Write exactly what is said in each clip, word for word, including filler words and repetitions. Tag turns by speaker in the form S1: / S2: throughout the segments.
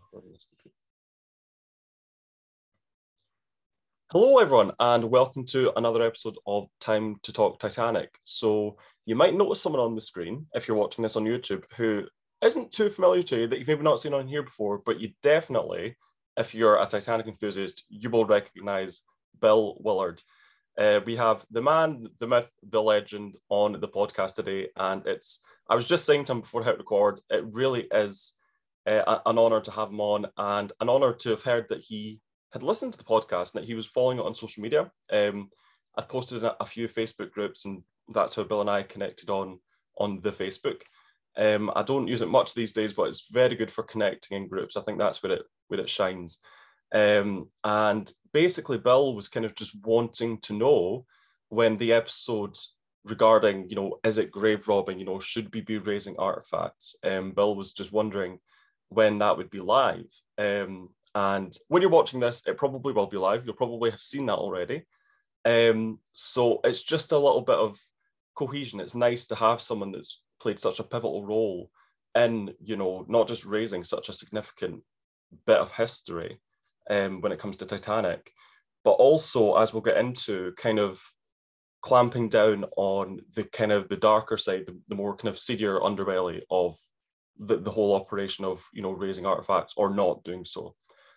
S1: Hello, everyone, and welcome to another episode of Time to Talk Titanic. So you might notice someone on the screen, if you're watching this on YouTube, who isn't too familiar to you, that you've maybe not seen on here before, but you definitely, if you're a Titanic enthusiast, you will recognize Bill Willard. Uh, we have the man, the myth, the legend on the podcast today, and it's, I was just saying to him before I hit record, it really is uh, an honor to have him on, and an honor to have heard that he had listened to the podcast and that he was following it on social media. Um, I posted in a few Facebook groups, and that's how Bill and I connected on, on the Facebook. Um, I don't use it much these days, but it's very good for connecting in groups. I think that's where it, where it shines. Um, and basically, Bill was kind of just wanting to know when the episode regarding, you know, is it grave robbing, you know, should we be raising artifacts? Um, Bill was just wondering when that would be live. Um, And when you're watching this, it probably will be live. You'll probably have seen that already. Um, so it's just a little bit of cohesion. It's nice to have someone that's played such a pivotal role in, you know, not just raising such a significant bit of history um, when it comes to Titanic, but also, as we'll get into, kind of clamping down on the kind of the darker side, the, the more kind of seedier underbelly of the, the whole operation of, you know, raising artifacts or not doing so.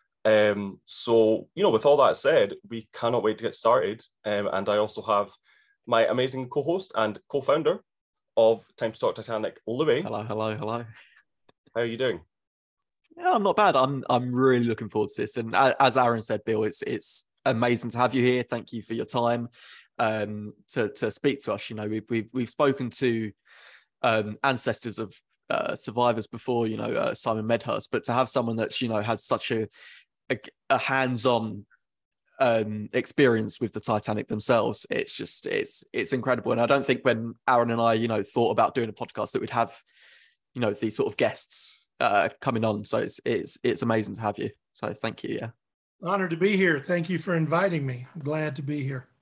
S1: Um, so, you know, with all that said, we cannot wait to get started. Um, and I also have my amazing co-host and co-founder of Time to Talk Titanic, Louis.
S2: Hello, hello, hello.
S1: How are you doing?
S2: Yeah, I'm not bad. I'm I'm really looking forward to this. And as Aaron said, Bill, it's it's amazing to have you here. Thank you for your time um, to to speak to us. You know, we've we've we've spoken to um, ancestors of uh, survivors before. You know, uh, Simon Medhurst, but to have someone that's, you know, had such a a, a hands-on um, experience with the Titanic themselves, it's just it's it's incredible. And I don't think when Aaron and I, you know, thought about doing a podcast that we'd have, you know, these sort of guests uh, coming on. So it's it's it's amazing to have you. So thank you. Yeah,
S3: honored to be here. Thank you for inviting me. I'm glad to be here.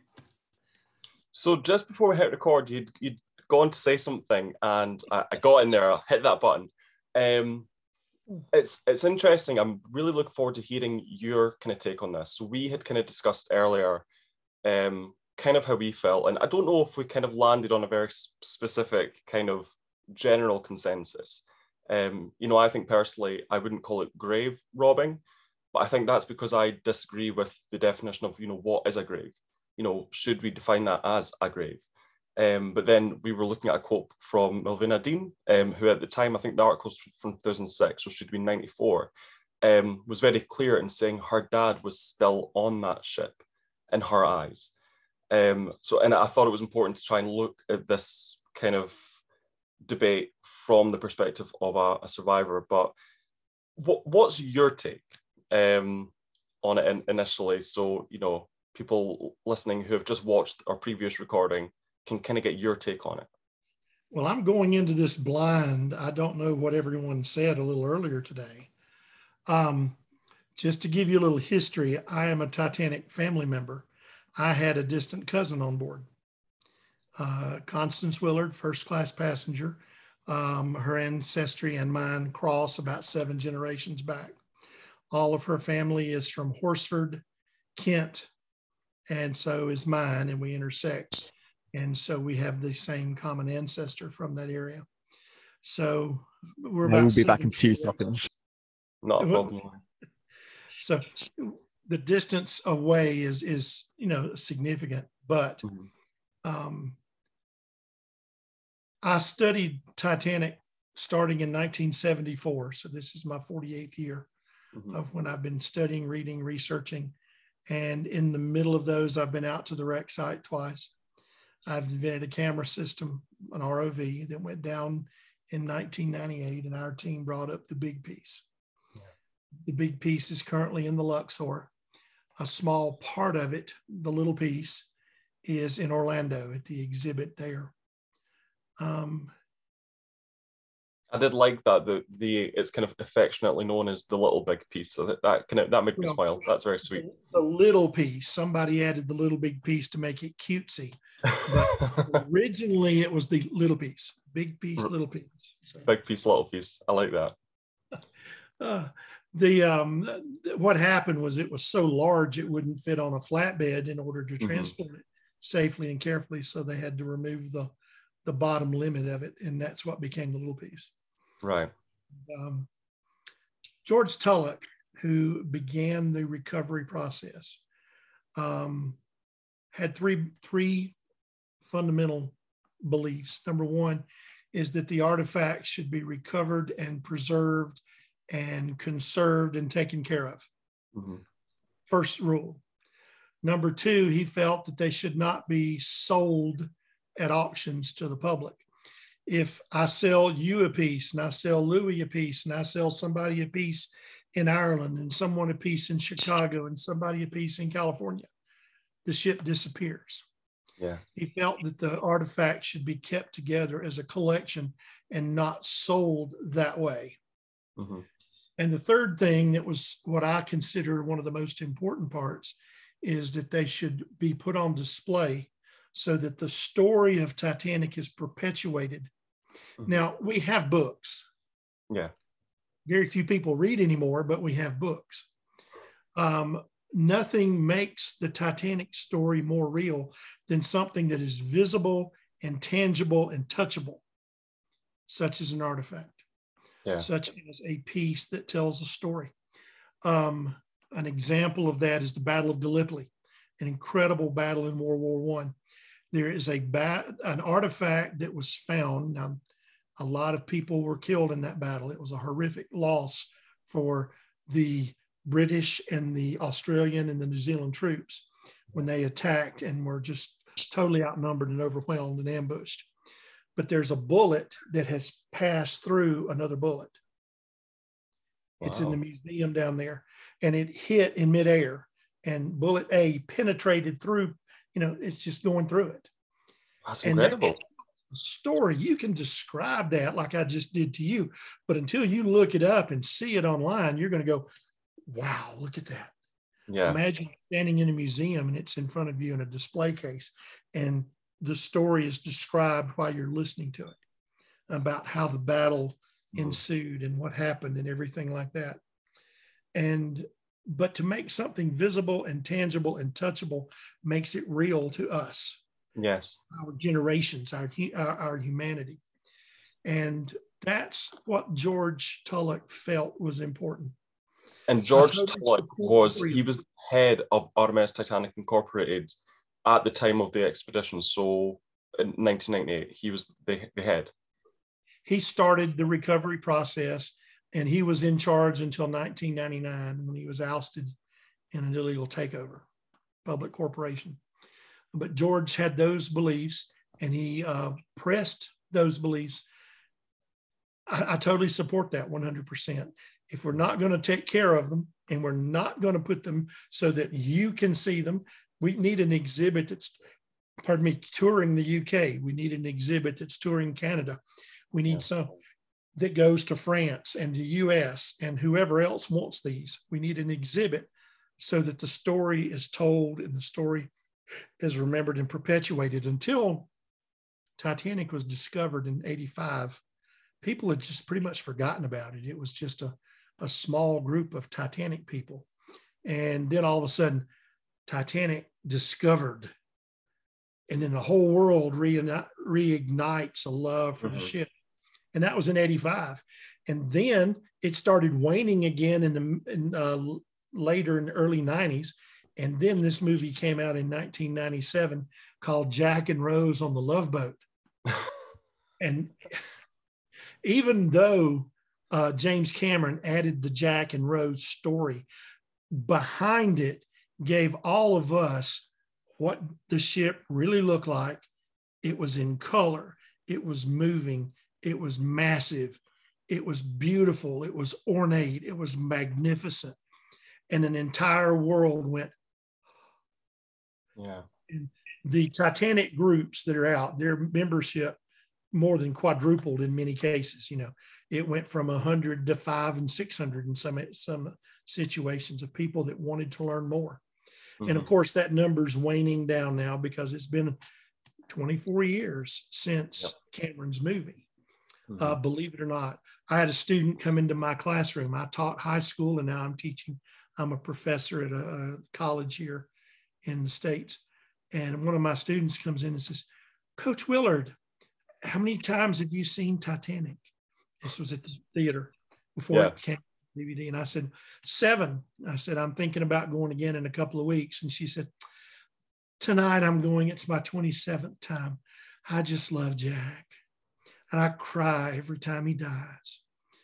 S1: So just before we hit record, you'd you'd gone to say something, and I, I got in there. I hit that button. Um, It's it's interesting. I'm really looking forward to hearing your kind of take on this. So we had kind of discussed earlier um, kind of how we felt. And I don't know if we kind of landed on a very specific kind of general consensus. Um, you know, I think personally, I wouldn't call it grave robbing, but I think that's because I disagree with the definition of, you know, what is a grave? You know, should we define that as a grave? Um, but then we were looking at a quote from Melvina Dean, um, who at the time, I think the article was from two thousand six, so should be ninety-four, um, was very clear in saying her dad was still on that ship in her eyes. Um, so, and I thought it was important to try and look at this kind of debate from the perspective of a, a survivor. But what, what's your take um, on it in, initially? So, you know, people listening who have just watched our previous recording can kind of get your take on it.
S3: Well, I'm going into this blind. I don't know what everyone said a little earlier today. Um, just to give you a little history, I am a Titanic family member. I had a distant cousin on board, uh, Constance Willard, first class passenger. Um, her ancestry and mine cross about seven generations back. All of her family is from Horsford, Kent, and so is mine, and we intersect. And so we have the same common ancestor from that area. So we're about.
S2: We'll be back in two seconds.
S1: Not a problem.
S3: So the distance away is, is you know, significant, but mm-hmm. um, I studied Titanic starting in nineteen seventy-four. So this is my forty-eighth year mm-hmm. of when I've been studying, reading, researching. And in the middle of those, I've been out to the wreck site twice. I've invented a camera system, an R O V, that went down in nineteen ninety-eight, and our team brought up the big piece. Yeah. The big piece is currently in the Luxor. A small part of it, the little piece, is in Orlando at the exhibit there. Um,
S1: I did like that. The the it's kind of affectionately known as the little big piece. So that, that kind of that made me well, smile. That's very sweet.
S3: The, the little piece. Somebody added the little big piece to make it cutesy. But originally it was the little piece. Big piece, little piece. So,
S1: big piece, little piece. I like that.
S3: uh, the um, what happened was it was so large it wouldn't fit on a flatbed in order to transport mm-hmm. it safely and carefully. So they had to remove the the bottom limit of it, and that's what became the little piece.
S1: Right.
S3: Um, George Tulloch, who began the recovery process, um, had three three fundamental beliefs. Number one is that the artifacts should be recovered and preserved and conserved and taken care of. Mm-hmm. First rule. Number two, he felt that they should not be sold at auctions to the public. If I sell you a piece and I sell Louis a piece and I sell somebody a piece in Ireland and someone a piece in Chicago and somebody a piece in California, the ship disappears.
S1: Yeah.
S3: He felt that the artifacts should be kept together as a collection and not sold that way. Mm-hmm. And the third thing that was what I consider one of the most important parts is that they should be put on display so that the story of Titanic is perpetuated. Mm-hmm. Now, we have books.
S1: Yeah.
S3: Very few people read anymore, but we have books. Um, nothing makes the Titanic story more real than something that is visible and tangible and touchable, such as an artifact,
S1: yeah.
S3: such as a piece that tells a story. Um, an example of that is the Battle of Gallipoli, an incredible battle in World War One. There is a bat, an artifact that was found. Now, a lot of people were killed in that battle. It was a horrific loss for the British and the Australian and the New Zealand troops when they attacked and were just totally outnumbered and overwhelmed and ambushed. But there's a bullet that has passed through another bullet. Wow. It's in the museum down there, and it hit in midair, and bullet A penetrated through, you know, it's just going through it.
S1: That's incredible.
S3: A story, you can describe that like I just did to you, but until you look it up and see it online, you're going to go, wow, look at that.
S1: Yeah.
S3: Imagine standing in a museum and it's in front of you in a display case, and the story is described while you're listening to it about how the battle mm-hmm. ensued and what happened and everything like that. And but to make something visible and tangible and touchable makes it real to us.
S1: Yes.
S3: Our generations, our, our, our humanity. And that's what George Tulloch felt was important.
S1: And George Tulloch was, he was head of R M S Titanic Incorporated at the time of the expedition. So in nineteen ninety-eight, he was the, the head.
S3: He started the recovery process, and he was in charge until nineteen ninety-nine when he was ousted in an illegal takeover, public corporation. But George had those beliefs, and he uh, pressed those beliefs. I, I totally support that one hundred percent. If we're not going to take care of them and we're not going to put them so that you can see them, we need an exhibit that's, pardon me, touring the U K. We need an exhibit that's touring Canada. We need yeah. some that goes to France and the U S and whoever else wants these. We need an exhibit so that the story is told and the story is remembered and perpetuated. Until Titanic was discovered in eighty-five, people had just pretty much forgotten about it. It was just a, a small group of Titanic people. And then all of a sudden, Titanic discovered, and then the whole world reuni- reignites a love for mm-hmm. the ship. And that was in eighty-five. And then it started waning again in the in, uh, later in the early nineties. And then this movie came out in nineteen ninety-seven called Jack and Rose on the Love Boat. And even though uh, James Cameron added the Jack and Rose story, behind it gave all of us what the ship really looked like. It was in color. It was moving. It was massive. It was beautiful. It was ornate. It was magnificent. And an entire world went.
S1: Yeah.
S3: And the Titanic groups that are out, their membership more than quadrupled in many cases. You know, it went from one hundred to five and six hundred in some, some situations of people that wanted to learn more. Mm-hmm. And of course, that number's waning down now because it's been twenty-four years since yep. Cameron's movie. Mm-hmm. Uh, believe it or not, I had a student come into my classroom. I taught high school, and now I'm teaching. I'm a professor at a, a college here in the States. And one of my students comes in and says, Coach Willard, how many times have you seen Titanic? This was at the theater before
S1: Yeah.
S3: it came to D V D. And I said, seven. I said, I'm thinking about going again in a couple of weeks. And she said, tonight I'm going. It's my twenty-seventh time. I just love Jack. And I cry every time he dies.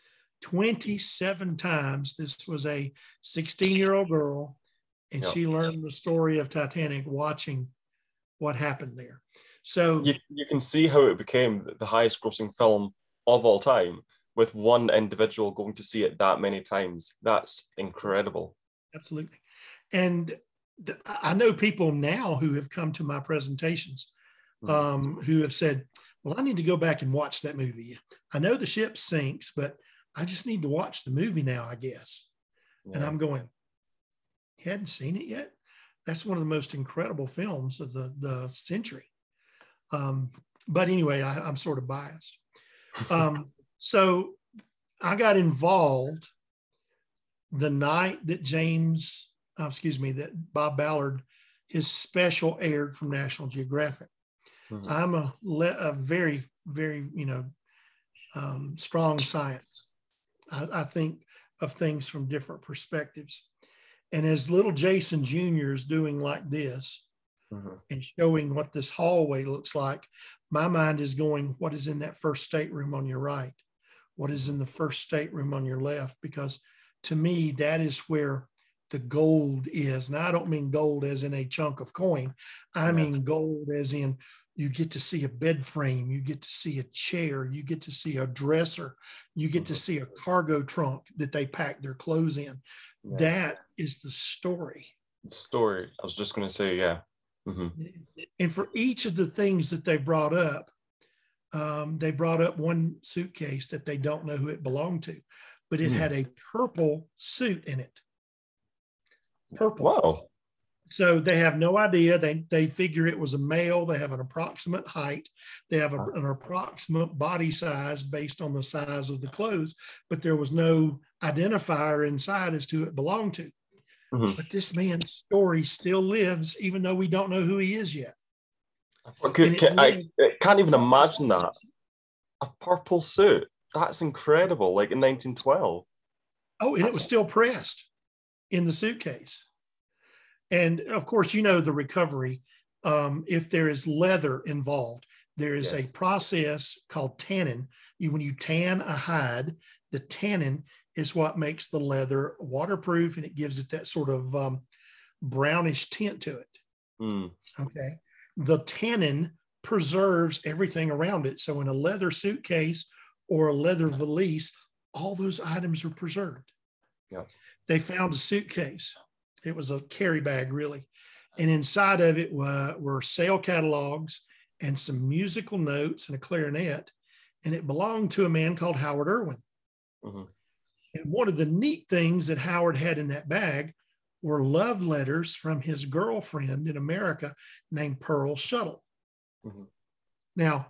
S3: twenty-seven times. This was a sixteen-year-old girl, and
S1: Yep.
S3: she learned the story of Titanic watching what happened there. So
S1: You, you can see how it became the highest grossing film of all time with one individual going to see it that many times. That's incredible.
S3: absolutely. And th- I know people now who have come to my presentations um, who have said, well, I need to go back and watch that movie. I know the ship sinks, but I just need to watch the movie now, I guess.
S1: Yeah.
S3: And I'm going, you hadn't seen it yet? That's one of the most incredible films of the, the century. Um, but anyway, I, I'm sort of biased. Um, so I got involved the night that James, uh, excuse me, that Bob Ballard, his special aired from National Geographic.
S1: Mhm.
S3: I'm a, le- a very, very, you know, um, strong science. I, I think of things from different perspectives. And as little Jason Junior is doing like this
S1: Mhm.
S3: and showing what this hallway looks like, my mind is going, what is in that first stateroom on your right? What is in the first stateroom on your left? Because to me, that is where the gold is. Now, I don't mean gold as in a chunk of coin. I
S1: Yeah.
S3: mean gold as in you get to see a bed frame, you get to see a chair, you get to see a dresser, you get to
S1: Mhm.
S3: see a cargo trunk that they pack their clothes in.
S1: Yeah.
S3: That is the story.
S1: The story, I was just going to say, yeah. Mhm.
S3: And for each of the things that they brought up, um, they brought up one suitcase that they don't know who it belonged to, but it
S1: Hmm.
S3: had a purple suit in it. Purple.
S1: Wow.
S3: So they have no idea. They they figure it was a male. They have an approximate height. They have a, an approximate body size based on the size of the clothes, but there was no identifier inside as to who it belonged to.
S1: Mhm.
S3: But this man's story still lives, even though we don't know who he is yet.
S1: I, could,
S3: And it's
S1: can, I,
S3: lived-
S1: I can't even imagine that. A purple suit. That's incredible. Like in nineteen twelve.
S3: Oh, and it was still pressed in the suitcase. And of course, you know the recovery. Um, if there is leather involved, there is
S1: Yes.
S3: a process called tannin. You, when you tan a hide, the tannin is what makes the leather waterproof, and it gives it that sort of um, brownish tint to it.
S1: Mm.
S3: Okay. The tannin preserves everything around it. So in a leather suitcase or a leather valise, all those items are preserved.
S1: Yeah.
S3: They found a suitcase. It was a carry bag, really. And inside of it were, were sale catalogs and some musical notes and a clarinet. And it belonged to a man called Howard Irwin.
S1: Mhm.
S3: And one of the neat things that Howard had in that bag were love letters from his girlfriend in America named Pearl Shuttle.
S1: Mhm.
S3: Now,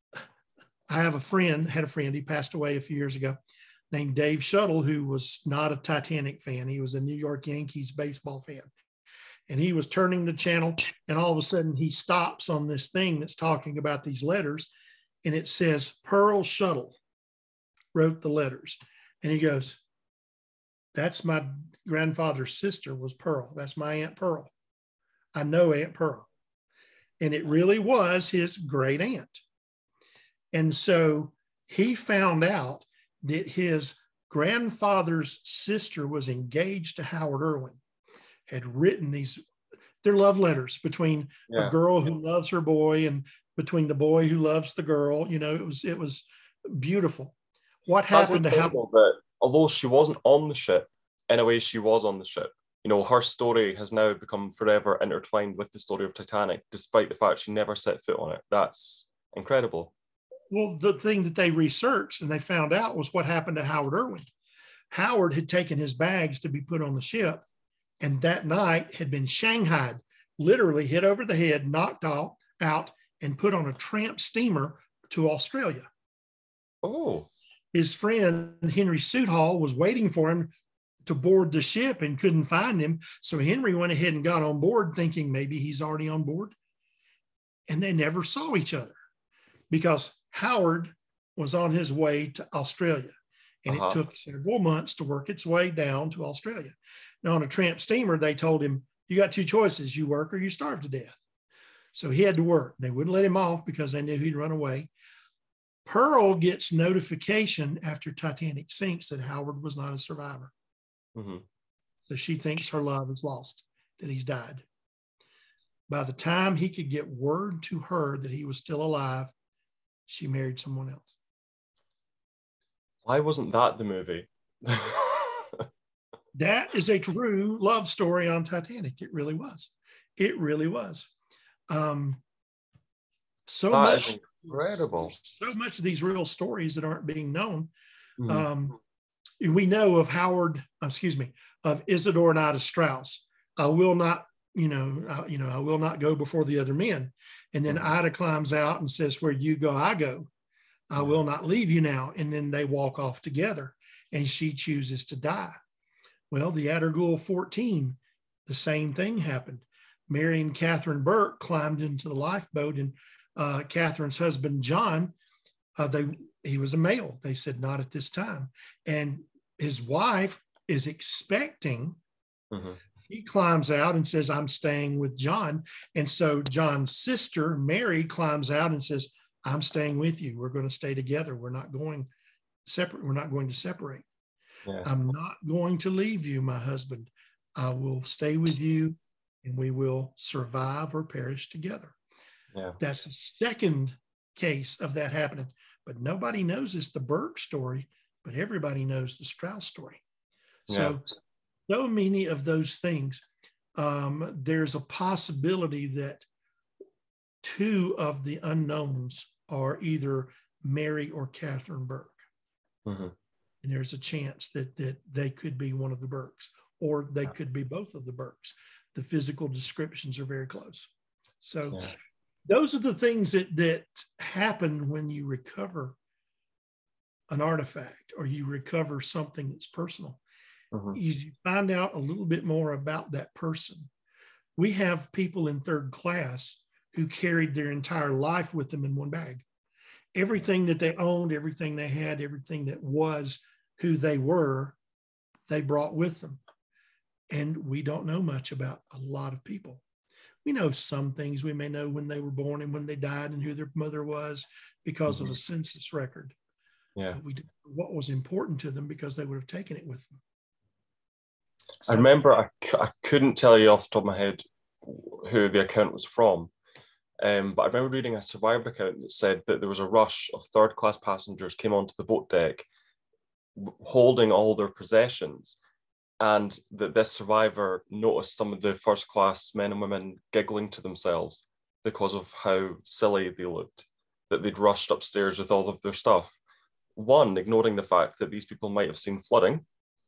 S3: I have a friend, had a friend, he passed away a few years ago, named Dave Shuttle, who was not a Titanic fan. He was a New York Yankees baseball fan. And he was turning the channel, and all of a sudden he stops on this thing that's talking about these letters, and it says, Pearl Shuttle wrote the letters. And he goes, that's my grandfather's sister was Pearl. That's my Aunt Pearl. I know Aunt Pearl. And it really was his great aunt. And so he found out that his grandfather's sister was engaged to Howard Irwin, had written these, they're love letters between
S1: Yeah.
S3: a girl who loves her boy and between the boy who loves the girl. You know, it was, it was beautiful. What
S1: That's
S3: happened to Howard?
S1: incredible that although she wasn't on the ship, in a way she was on the ship. You know, her story has now become forever intertwined with the story of Titanic, despite the fact she never set foot on it. That's incredible.
S3: Well, the thing that they researched and they found out was what happened to Howard Irwin. Howard had taken his bags to be put on the ship, and that night had been shanghaied, literally hit over the head, knocked out, out, and put on a tramp steamer to Australia.
S1: Oh.
S3: his friend Henry Soothall was waiting for him to board the ship and couldn't find him. So Henry went ahead and got on board thinking maybe he's already on board. And they never saw each other because Howard was on his way to Australia. And uh-huh. it took several months to work its way down to Australia. Now, on a tramp steamer, they told him, you got two choices, you work or you starve to death. So he had to work. They wouldn't let him off because they knew he'd run away. Pearl gets notification after Titanic sinks that Howard was not a survivor. Mm-hmm. So she thinks her love is lost, that he's died. By the time he could get word to her that he was still alive, she married someone else.
S1: Why wasn't that the movie?
S3: That is a true love story on Titanic. It really was. It really was. Um, so
S1: that
S3: much,
S1: is incredible.
S3: So much of these real stories that aren't being known.
S1: Mm-hmm.
S3: Um, we know of Howard, excuse me, of Isidore and Ida Strauss. I will not, you know, uh, you know, I will not go before the other men. And then mm-hmm. Ida climbs out and says, where you go, I go. I will not leave you now. And then they walk off together and she chooses to die. Well, the Attergool fourteen, the same thing happened. Mary and Catherine Burke climbed into the lifeboat, and uh, Catherine's husband, John, uh, they he was a male. They said, not at this time. And his wife is expecting. Mm-hmm. He climbs out and says, I'm staying with John. And so John's sister, Mary, climbs out and says, I'm staying with you. We're going to stay together. We're not going separate. We're not going to separate. Yeah. I'm not going to leave you, my husband. I will stay with you and we will survive or perish together.
S1: Yeah.
S3: That's the second case of that happening. But nobody knows it's the Burke story, but everybody knows the Strauss story. So, yeah. so many of those things. Um, there's a possibility that two of the unknowns are either Mary or Catherine Burke. Mm-hmm. And there's a chance that that they could be one of the Burkes, or they could be both of the Burkes. The physical descriptions are very close. So yeah. those are the things that, that happen when you recover an artifact or you recover something that's personal. Mm-hmm. You, you find out a little bit more about that person. We have people in third class who carried their entire life with them in one bag. Everything that they owned, everything they had, everything that was who they were, they brought with them. And we don't know much about a lot of people. We know some things. We may know when they were born and when they died and who their mother was because mm-hmm. of a census record.
S1: Yeah.
S3: But we don't know what was important to them because they would have taken it with them. So,
S1: I remember, I, I couldn't tell you off the top of my head who the account was from. Um, but I remember reading a survivor account that said that there was a rush of third-class passengers came onto the boat deck holding all their possessions, and that this survivor noticed some of the first-class men and women giggling to themselves because of how silly they looked, that they'd rushed upstairs with all of their stuff. One, ignoring the fact that these people might have seen flooding,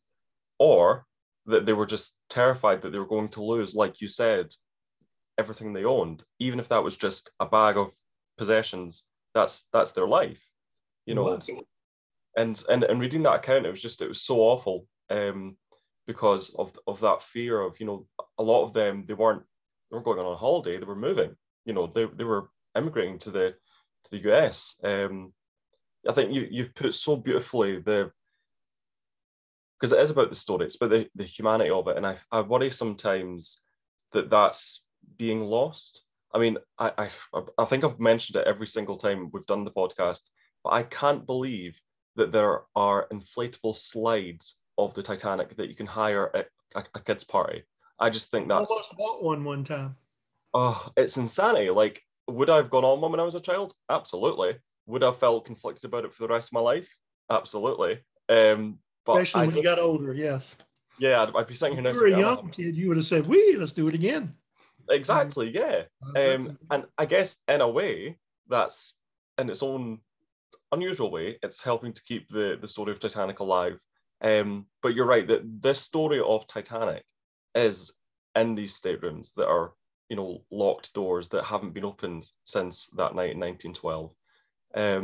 S1: or that they were just terrified that they were going to lose, like you said, everything they owned, even if that was just a bag of possessions. That's that's their life, you know. And and and reading that account, it was just it was so awful, um, because of of that fear of, you know, a lot of them, they weren't they weren't going on a holiday, they were moving, you know, they they were immigrating to the to the U S. Um, I think you you've put so beautifully the, because it is about the story, it's about the, the humanity of it, and I I worry sometimes that that's being lost. I mean, I, I I think I've mentioned it every single time we've done the podcast, but I can't believe that there are inflatable slides of the Titanic that you can hire at a, a kid's party. I just think that's...
S3: I almost bought one one time.
S1: Oh, it's insanity. Like, would I have gone on one when I was a child? Absolutely. Would I have felt conflicted about it for the rest of my life? Absolutely. Um, but
S3: Especially I when just, you got older, yes.
S1: Yeah, I'd, I'd be sitting here next
S3: to you.
S1: You
S3: were a young kid, you would have said, "Wee, let's do it again."
S1: Exactly, yeah. Um, and I guess in a way, that's in its own unusual way, it's helping to keep the, the story of Titanic alive. Um, but you're right, that this story of Titanic is in these staterooms that are, you know, locked doors that haven't been opened since that night in nineteen twelve. Um,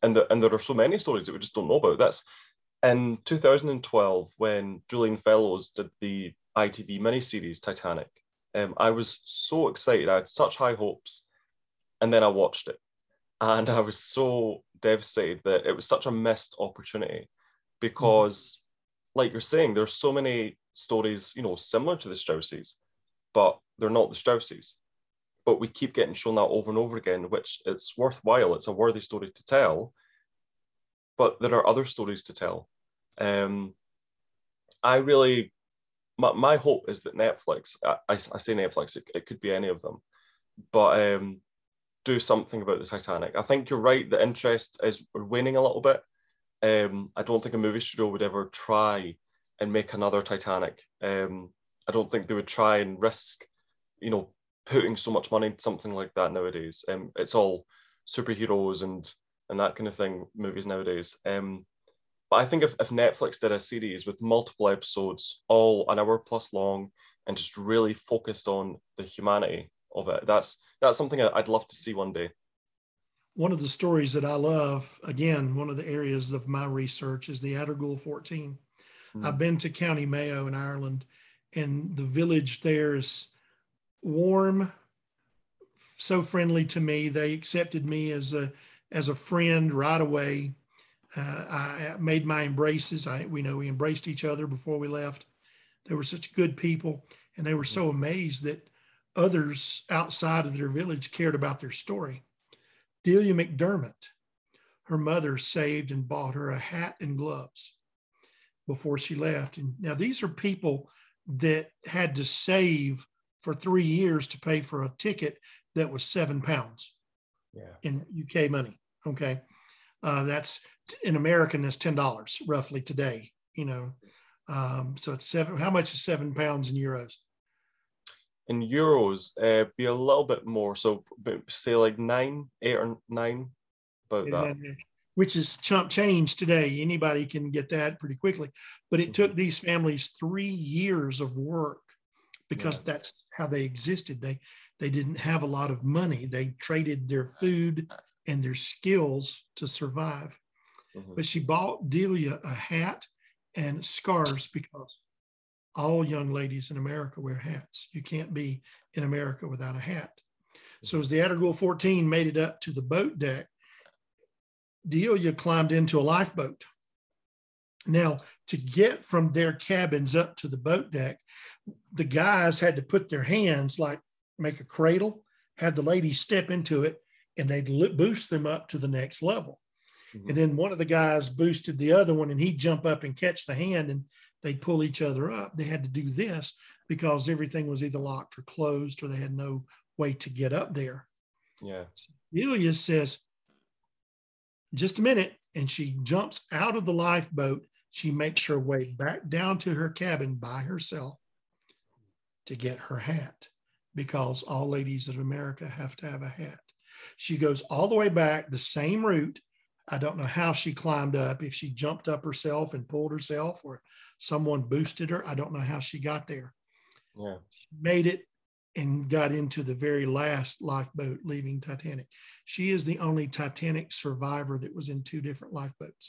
S1: and the, and there are so many stories that we just don't know about. That's in two thousand twelve when Julian Fellows did the I T V miniseries Titanic. Um, I was so excited. I had such high hopes, and then I watched it, and I was so devastated that it was such a missed opportunity, because, mm-hmm. like you're saying, there's so many stories, you know, similar to the Strousies, but they're not the Strousies. But we keep getting shown that over and over again, which it's worthwhile. It's a worthy story to tell, but there are other stories to tell. Um, I really, my, my hope is that Netflix, I, I, I say Netflix, it, it could be any of them, but um, do something about the Titanic. I think you're right, the interest is waning a little bit. Um, I don't think a movie studio would ever try and make another Titanic. Um, I don't think they would try and risk, you know, putting so much money into something like that nowadays. Um, it's all superheroes and and that kind of thing, movies nowadays. Um, but I think if, if Netflix did a series with multiple episodes, all an hour plus long, and just really focused on the humanity of it, that's that's something I'd love to see one day.
S3: One of the stories that I love, again, one of the areas of my research is the Addergool fourteen. Mm. I've been to County Mayo in Ireland, and the village there is warm, so friendly to me. They accepted me as a as a friend right away. Uh, I made my embraces. I we know we embraced each other before we left. They were such good people, and they were so amazed that others outside of their village cared about their story. Delia McDermott, her mother saved and bought her a hat and gloves before she left. And now these are people that had to save for three years to pay for a ticket that was seven pounds yeah. in U K money. Okay. Uh, that's in American, that's ten dollars roughly today, you know. Um, so it's seven, how much is seven pounds in euros?
S1: In euros, uh, be a little bit more. So say like nine, eight or nine, about that.
S3: Which is chump change today. Anybody can get that pretty quickly. But it mm-hmm. took these families three years of work, because yeah. that's how they existed. They they didn't have a lot of money. They traded their food and their skills to survive. Mm-hmm. But she bought Delia a hat and scarves, because all young ladies in America wear hats. You can't be in America without a hat. Mm-hmm. So as the Addergool fourteen made it up to the boat deck, Delia climbed into a lifeboat. Now, to get from their cabins up to the boat deck, the guys had to put their hands, like make a cradle, had the ladies step into it, and they'd boost them up to the next level. Mm-hmm. And then one of the guys boosted the other one, and he'd jump up and catch the hand, and they'd pull each other up. They had to do this because everything was either locked or closed, or they had no way to get up there.
S1: Yeah.
S3: So Delia says, just a minute. And she jumps out of the lifeboat. She makes her way back down to her cabin by herself to get her hat, because all ladies of America have to have a hat. She goes all the way back the same route. I don't know how she climbed up, if she jumped up herself and pulled herself, or someone boosted her. I don't know how she got there.
S1: Yeah.
S3: She made it and got into the very last lifeboat leaving Titanic. She is the only Titanic survivor that was in two different lifeboats.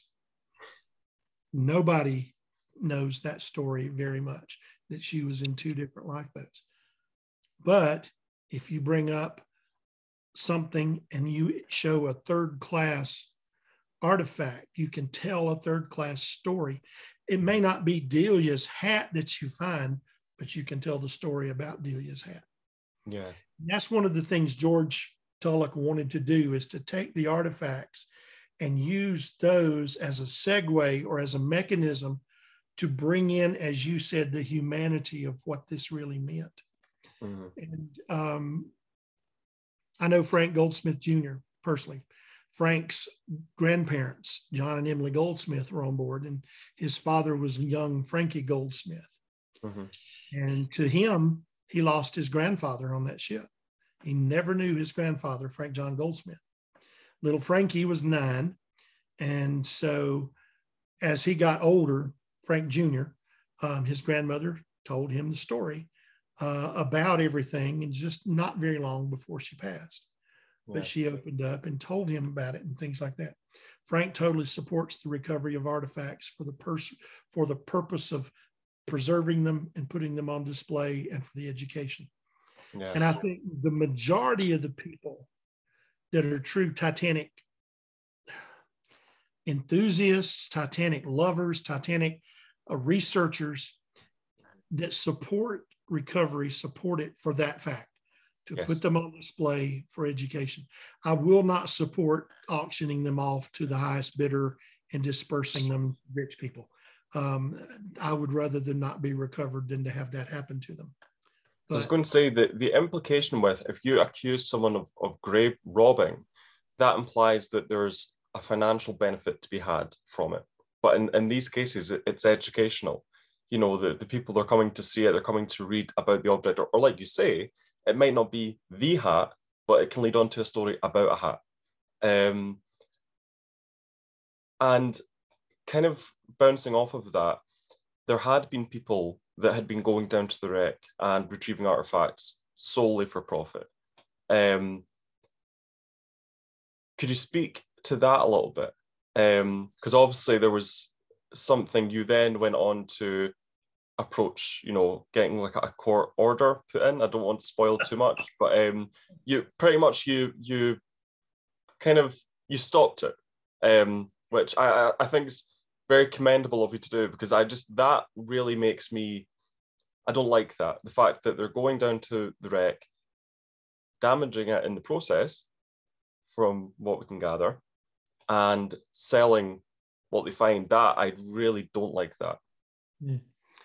S3: Nobody knows that story very much, that she was in two different lifeboats. But if you bring up something and you show a third class artifact, you can tell a third class story. It may not be Delia's hat that you find, but you can tell the story about Delia's hat.
S1: Yeah.
S3: And that's one of the things George Tulloch wanted to do, is to take the artifacts and use those as a segue or as a mechanism to bring in, as you said, the humanity of what this really meant. Mm-hmm. And um, I know Frank Goldsmith Junior personally. Frank's grandparents, John and Emily Goldsmith, were on board, and his father was young Frankie Goldsmith. Mm-hmm. And to him, he lost his grandfather on that ship. He never knew his grandfather, Frank John Goldsmith. Little Frankie was nine. And so as he got older, Frank Junior, um, his grandmother told him the story uh, about everything, and just not very long before she passed. Yeah. But she opened up and told him about it and things like that. Frank totally supports the recovery of artifacts for the pers- for the purpose of preserving them and putting them on display and for the education.
S1: Yeah.
S3: And I think the majority of the people that are true Titanic enthusiasts, Titanic lovers, Titanic uh, researchers that support recovery, support it for that fact, to
S1: Yes.
S3: put them on display for education. I will not support auctioning them off to the highest bidder and dispersing them to rich people. Um, I would rather them not be recovered than to have that happen to them.
S1: But I was
S3: But
S1: going to say that the implication with, if you accuse someone of, of grave robbing, that implies that there's a financial benefit to be had from it. But in, in these cases, it, it's educational. You know, the, the people, they're coming to see it, they're coming to read about the object, or, or like you say, it might not be the hat, but it can lead on to a story about a hat. Um, and kind of bouncing off of that, there had been people that had been going down to the wreck and retrieving artifacts solely for profit. Um, could you speak to that a little bit? Because um, obviously there was something you then went on to approach, you know, getting like a court order put in. I don't want to spoil too much, but um, you pretty much you you kind of you stopped it, um, which I I think is very commendable of you to do, because I just, that really makes me, I don't like that. The fact that they're going down to the wreck, damaging it in the process, from what we can gather, and selling what they find, that I really don't like that.
S3: yeah.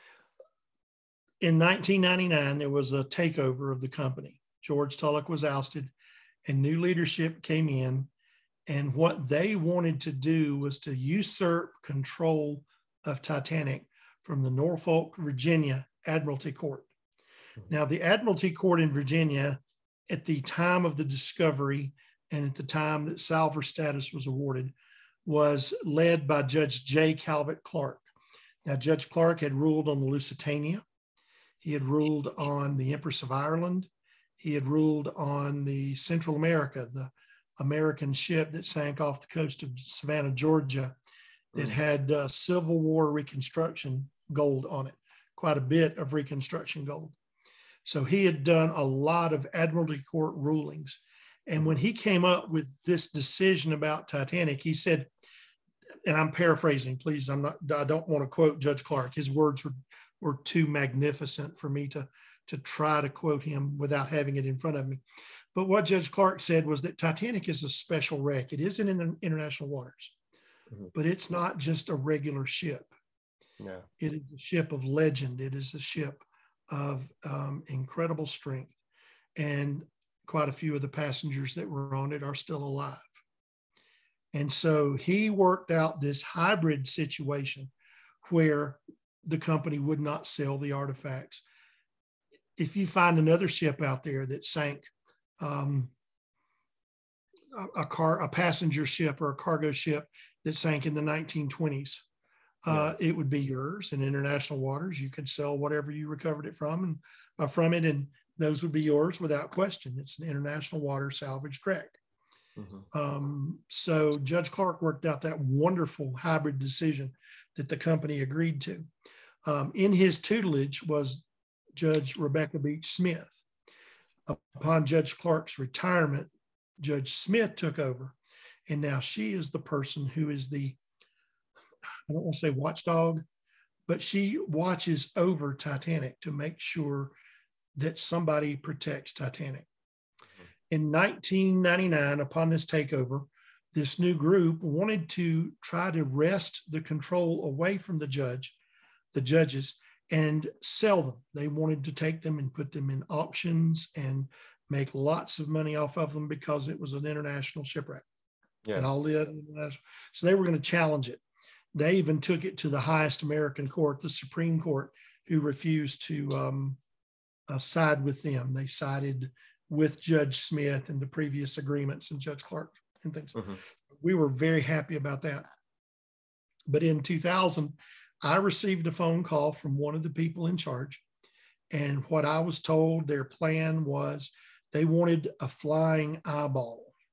S3: In nineteen ninety-nine, there was a takeover of the company. George Tulloch was ousted and new leadership came in. And what they wanted to do was to usurp control of Titanic from the Norfolk, Virginia Admiralty Court. Mm-hmm. Now, the Admiralty Court in Virginia, at the time of the discovery and at the time that salvor status was awarded, was led by Judge J. Calvert Clark. Now, Judge Clark had ruled on the Lusitania. He had ruled on the Empress of Ireland. He had ruled on the Central America, the American ship that sank off the coast of Savannah, Georgia, that had uh, Civil War Reconstruction gold on it, quite a bit of Reconstruction gold. So he had done a lot of Admiralty Court rulings. And when he came up with this decision about Titanic, he said, and I'm paraphrasing, please, I'm not, I don't want to quote Judge Clark. His words were, were too magnificent for me to, to try to quote him without having it in front of me. But what Judge Clark said was that Titanic is a special wreck. It is in international waters, mm-hmm. but it's not just a regular ship.
S1: Yeah.
S3: It is a ship of legend. It is a ship of um, incredible strength. And quite a few of the passengers that were on it are still alive. And so he worked out this hybrid situation where the company would not sell the artifacts. If you find another ship out there that sank, Um, a, a car, a passenger ship or a cargo ship that sank in the nineteen twenties, uh, yeah. it would be yours in international waters. You could sell whatever you recovered it from and uh, from it, and those would be yours without question. It's an international water salvaged wreck. Mm-hmm. Um, so Judge Clark worked out that wonderful hybrid decision that the company agreed to. Um, in his tutelage was Judge Rebecca Beach Smith. Upon Judge Clark's retirement, Judge Smith took over, and now she is the person who is the, I don't want to say watchdog, but she watches over Titanic to make sure that somebody protects Titanic. In nineteen ninety-nine, upon this takeover, this new group wanted to try to wrest the control away from the judge, the judges, and sell them. They wanted to take them and put them in auctions and make lots of money off of them because it was an international shipwreck. Yeah. And all the other international. So they were going to challenge it. They even took it to the highest American court, the Supreme Court, who refused to um, uh, side with them. They sided with Judge Smith and the previous agreements and Judge Clark and things. Mm-hmm. We were very happy about that. But in two thousand, I received a phone call from one of the people in charge. And what I was told their plan was they wanted a flying eyeball.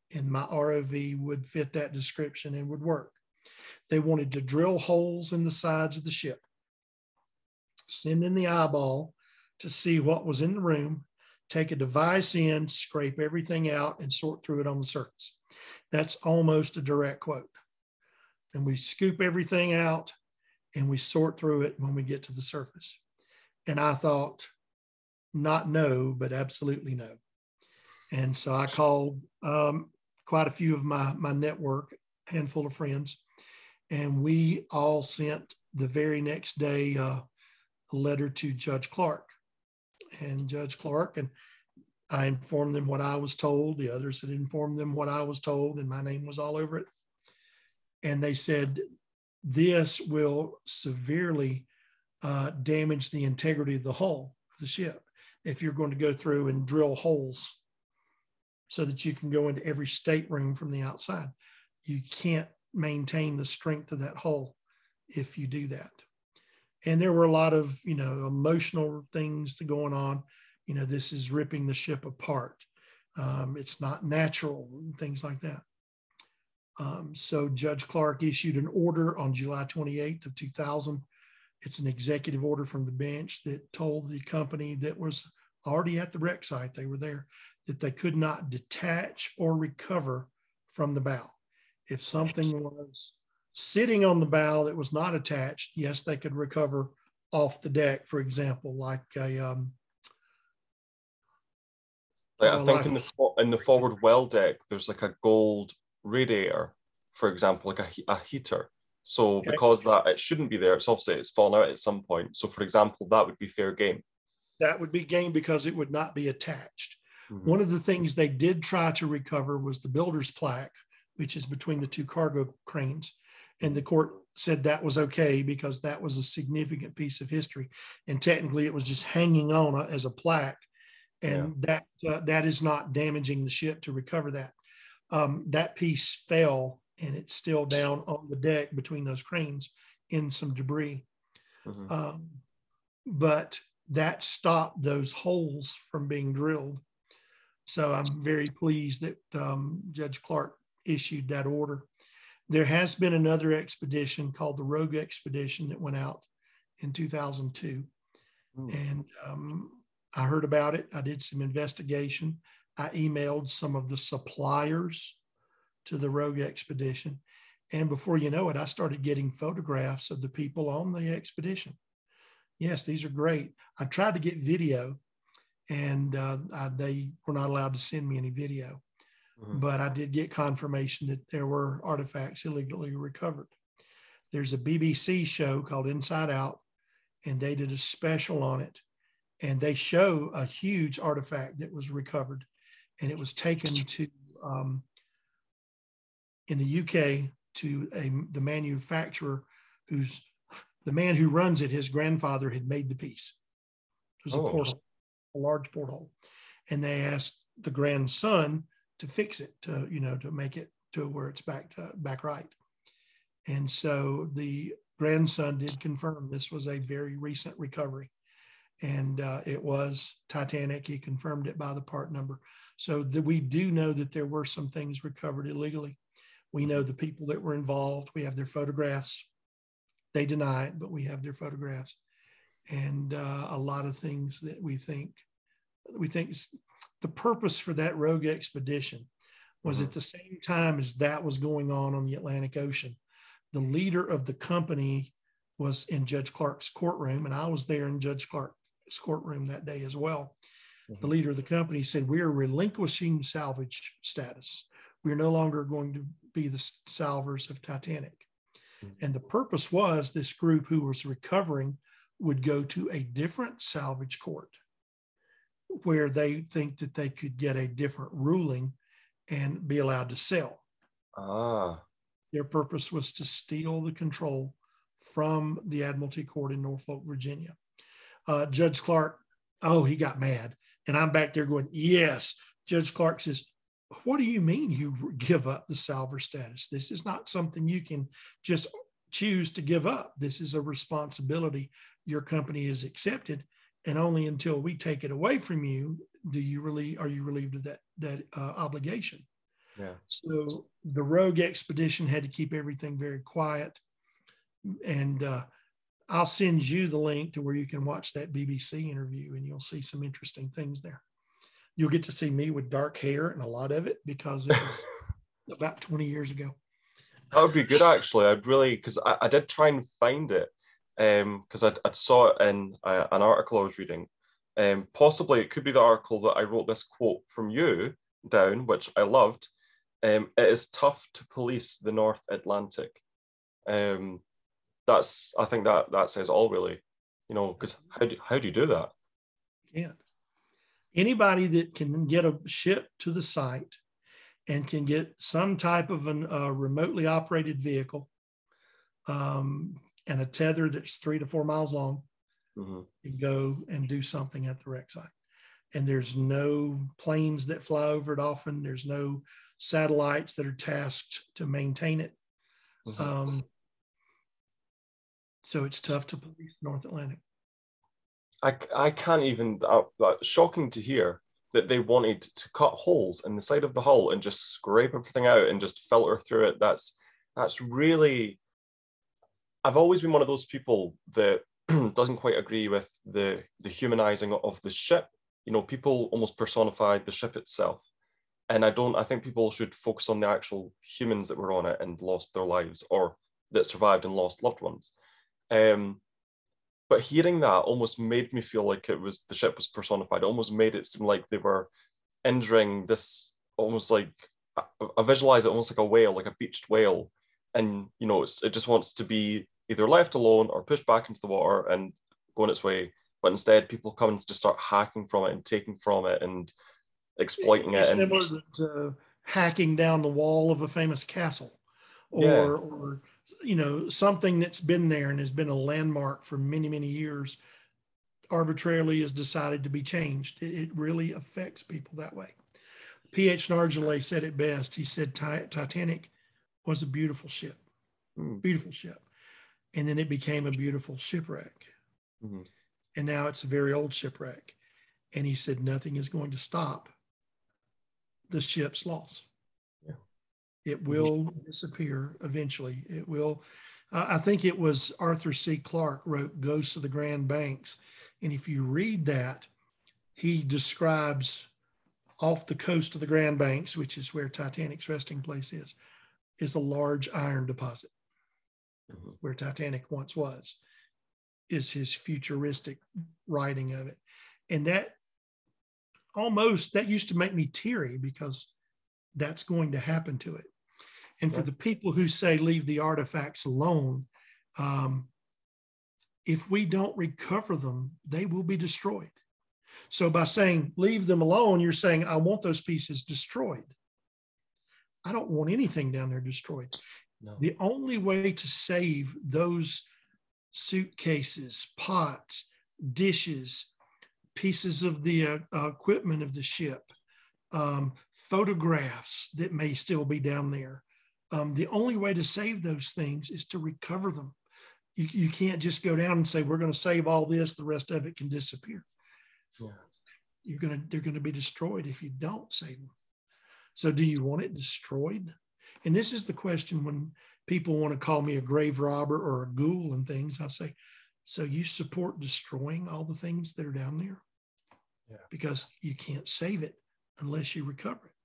S3: and my R O V would fit that description and would work. They wanted to drill holes in the sides of the ship, send in the eyeball to see what was in the room, take a device in, scrape everything out, and sort through it on the surface. That's almost a direct quote. And we scoop everything out and we sort through it when we get to the surface. And I thought, not no, but absolutely no. And so I called um, quite a few of my, my network, handful of friends, and we all sent the very next day uh, a letter to Judge Clark. And Judge Clark, and I informed them what I was told. The others had informed them what I was told, and my name was all over it. And they said, this will severely uh, damage the integrity of the hull of the ship if you're going to go through and drill holes so that you can go into every stateroom from the outside. You can't maintain the strength of that hull if you do that. And there were a lot of, you know, emotional things going on. You know, this is ripping the ship apart. Um, it's not natural, things like that. Um, so Judge Clark issued an order on July twenty-eighth of two thousand. It's an executive order from the bench that told the company that was already at the wreck site, they were there, that they could not detach or recover from the bow. If something was sitting on the bow that was not attached, yes, they could recover off the deck, for example, like a um,
S1: like,
S3: oh,
S1: I think
S3: like,
S1: in the in the forward well deck, there's like a gold radiator, for example, like a, a heater. So
S3: okay.
S1: because that it shouldn't be there, it's obviously it's fallen out at some point. So for example, that would be fair game.
S3: That would be game because it would not be attached.
S1: Mm-hmm.
S3: One of the things they did try to recover was the builder's plaque, which is between the two cargo cranes. And the court said that was okay because that was a significant piece of history. And technically it was just hanging on a, as a plaque. And yeah. that uh, that is not damaging the ship to recover that. Um, that piece fell and it's still down on the deck between those cranes in some debris. Mm-hmm. Um, but that stopped those holes from being drilled. So I'm very pleased that um, Judge Clark issued that order. There has been another expedition called the Rogue Expedition that went out in two thousand two. Mm. And um, I heard about it. I did some investigation. I emailed some of the suppliers to the Rogue Expedition. And before you know it, I started getting photographs of the people on the expedition. Yes, these are great. I tried to get video, and uh, I, they were not allowed to send me any video. Mm-hmm. But I did get confirmation that there were artifacts illegally recovered. There's a B B C show called Inside Out, and they did a special on it. And they show a huge artifact that was recovered, and it was taken to, um, in the U K, to a, the manufacturer who's, the man who runs it, his grandfather had made the piece. It was oh. a porthole, a large porthole. And they asked the grandson to fix it, to, you know, to make it to where it's back, to, back right. And so the grandson did confirm this was a very recent recovery. And uh, it was Titanic. He confirmed it by the part number. So that we do know that there were some things recovered illegally. We know the people that were involved. We have their photographs. They deny it, but we have their photographs. And uh, a lot of things that we think, we think the purpose for that Rogue Expedition was mm-hmm. at the same time as that was going on on the Atlantic Ocean. The leader of the company was in Judge Clark's courtroom, and I was there in Judge Clark's courtroom that day as well. Mm-hmm. The leader of the company said, we are relinquishing salvage status. We're no longer going to be the salvers of Titanic. Mm-hmm. And the purpose was this group who was recovering would go to a different salvage court where they think that they could get a different ruling and be allowed to sell.
S1: Ah.
S3: Their purpose was to steal the control from the Admiralty Court in Norfolk, Virginia. Uh, Judge Clark, oh, he got mad. And I'm back there going, yes. Judge Clark says, what do you mean you give up the salver status? This is not something you can just choose to give up. This is a responsibility your company has accepted. And only until we take it away from you, do you really, are you relieved of that, that uh, obligation?
S1: Yeah.
S3: So the rogue expedition had to keep everything very quiet. And uh, I'll send you the link to where you can watch that B B C interview, and you'll see some interesting things there. You'll get to see me with dark hair and a lot of it because it was about twenty years ago.
S1: That would be good, actually. I'd really, because I, I did try and find it, because um, I saw it in uh, an article I was reading. Um, possibly it could be the article that I wrote this quote from you down, which I loved. Um, it is tough to police the North Atlantic. Um, that's, I think that that says all, really. You know, because how do, how do you do that?
S3: You can't. Anybody that can get a ship to the site and can get some type of a uh, remotely operated vehicle um, and a tether that's three to four miles long, mm-hmm. can go and do something at the wreck site. And there's no planes that fly over it often. There's no satellites that are tasked to maintain it. Mm-hmm. Um, so it's tough to police North Atlantic.
S1: I, I can't even, uh, shocking to hear that they wanted to cut holes in the side of the hull and just scrape everything out and just filter through it. That's, that's really, I've always been one of those people that doesn't quite agree with the, the humanizing of the ship. You know, people almost personify the ship itself. And I don't, I think people should focus on the actual humans that were on it and lost their lives, or that survived and lost loved ones. Um, But hearing that almost made me feel like it was the ship was personified. It almost made it seem like they were injuring this, almost like, I, I visualize it almost like a whale, like a beached whale. And, you know, it's, it just wants to be either left alone or pushed back into the water and going its way. But instead, people come and just start hacking from it and taking from it and exploiting it. And
S3: similar to hacking down the wall of a famous castle, or,
S1: yeah.
S3: or you know, something that's been there and has been a landmark for many, many years, arbitrarily is decided to be changed. It, it really affects people that way. P H Nargeolet said it best. He said Titanic was a beautiful ship, mm. beautiful ship. And then it became a beautiful shipwreck. Mm-hmm. And now it's a very old shipwreck. And he said nothing is going to stop the ship's loss. It will disappear eventually. It will. Uh, I think it was Arthur C. Clarke wrote Ghosts of the Grand Banks. And if you read that, he describes off the coast of the Grand Banks, which is where Titanic's resting place is, is a large iron deposit, mm-hmm. where Titanic once was, is his futuristic writing of it. And that almost, that used to make me teary because that's going to happen to it. And for the people who say leave the artifacts alone, um, if we don't recover them, they will be destroyed. So by saying leave them alone, you're saying I want those pieces destroyed. I don't want anything down there destroyed. No. The only way to save those suitcases, pots, dishes, pieces of the uh, uh, equipment of the ship, um, photographs that may still be down there, Um, the only way to save those things is to recover them. You, you can't just go down and say, we're going to save all this, the rest of it can disappear. Yeah. You're going to, they're going to be destroyed if you don't save them. So do you want it destroyed? And this is the question when people want to call me a grave robber or a ghoul and things. I say, so you support destroying all the things that are down there? Yeah. Because you can't save it unless you recover it.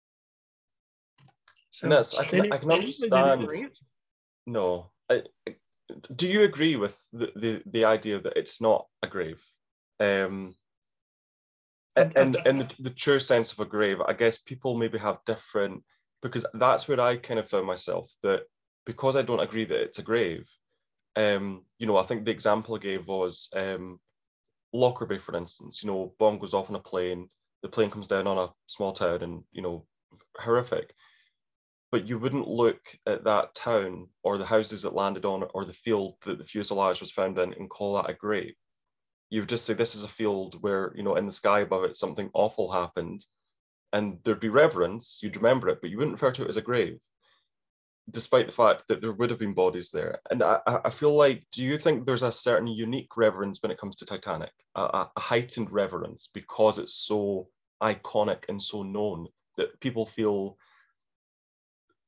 S1: So yes, I can, I can understand. No, I, do you agree with the, the, the idea that it's not a grave? Um, and in, in the, the true sense of a grave, I guess people maybe have different, because that's where I kind of found myself, that because I don't agree that it's a grave, um, you know, I think the example I gave was um, Lockerbie, for instance. You know, bomb goes off on a plane, the plane comes down on a small town and, you know, horrific. But you wouldn't look at that town or the houses it landed on or the field that the fuselage was found in and call that a grave. You would just say this is a field where, you know, in the sky above it, something awful happened, and there'd be reverence, you'd remember it, but you wouldn't refer to it as a grave, despite the fact that there would have been bodies there. And I, I feel like, do you think there's a certain unique reverence when it comes to Titanic, a, a heightened reverence because it's so iconic and so known that people feel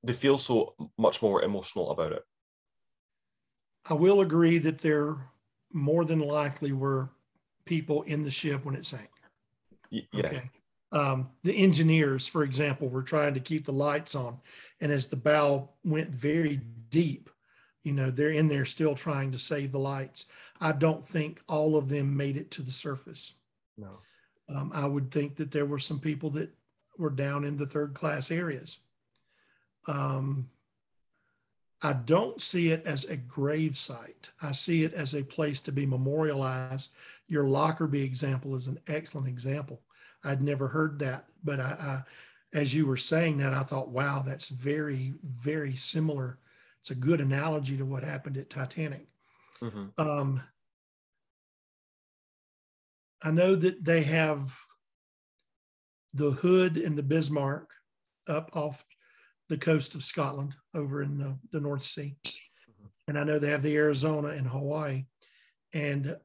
S1: they feel so much more emotional about it.
S3: I will agree that there more than likely were people in the ship when it sank.
S1: Yeah.
S3: Okay. Um, the engineers, for example, were trying to keep the lights on. And as the bow went very deep, you know, they're in there still trying to save the lights. I don't think all of them made it to the surface.
S1: No.
S3: Um, I would think that there were some people that were down in the third class areas. Um, I don't see it as a grave site. I see it as a place to be memorialized. Your Lockerbie example is an excellent example. I'd never heard that, but I, I, as you were saying that, I thought, wow, that's very, very similar. It's a good analogy to what happened at Titanic.
S1: Mm-hmm.
S3: Um, I know that they have the Hood and the Bismarck up off the coast of Scotland over in the, the North Sea. Mm-hmm. And I know they have the Arizona and Hawaii. And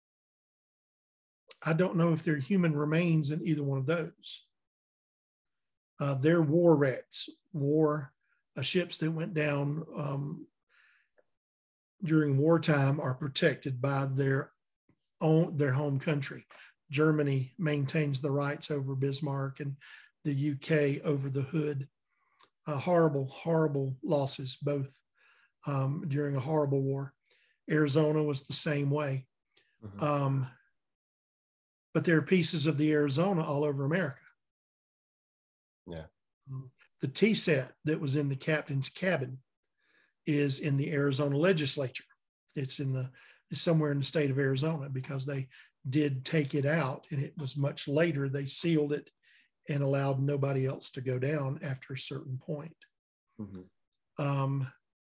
S3: I don't know if there are human remains in either one of those. Uh, they're war wrecks, war uh, ships that went down um, during wartime are protected by their own their home country. Germany maintains the rights over Bismarck, and the U K over the Hood. Uh, horrible, horrible losses, both um, during a horrible war. Arizona was the same way. Mm-hmm. Um, but there are pieces of the Arizona all over America.
S1: Yeah.
S3: Um, the tea set that was in the captain's cabin is in the Arizona legislature. It's in the it's somewhere in the state of Arizona, because they did take it out, and it was much later they sealed it and allowed nobody else to go down after a certain point. Mm-hmm. Um,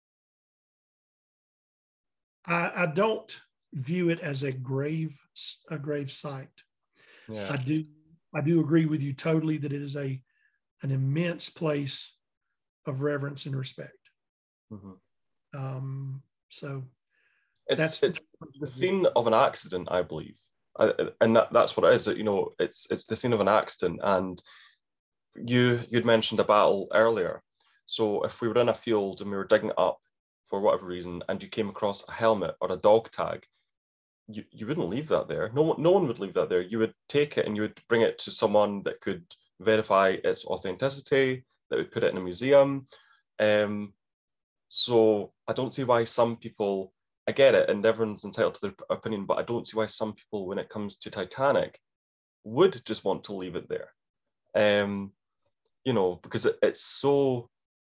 S3: I, I don't view it as a grave a grave site.
S1: Yeah.
S3: I do I do agree with you totally that it is a an immense place of reverence and respect. Mm-hmm. Um, so
S1: it's,
S3: that's
S1: it's the scene of an accident, I believe. I, and that, that's what it is. You know, it's it's the scene of an accident. And you you'd mentioned a battle earlier. So if we were in a field and we were digging it up for whatever reason, and you came across a helmet or a dog tag, you, you wouldn't leave that there. No one no one would leave that there. You would take it and you would bring it to someone that could verify its authenticity, that would put it in a museum. Um, so I don't see why some people, I get it, and everyone's entitled to their opinion, but I don't see why some people, when it comes to Titanic, would just want to leave it there. Um, you know, because it, it's so,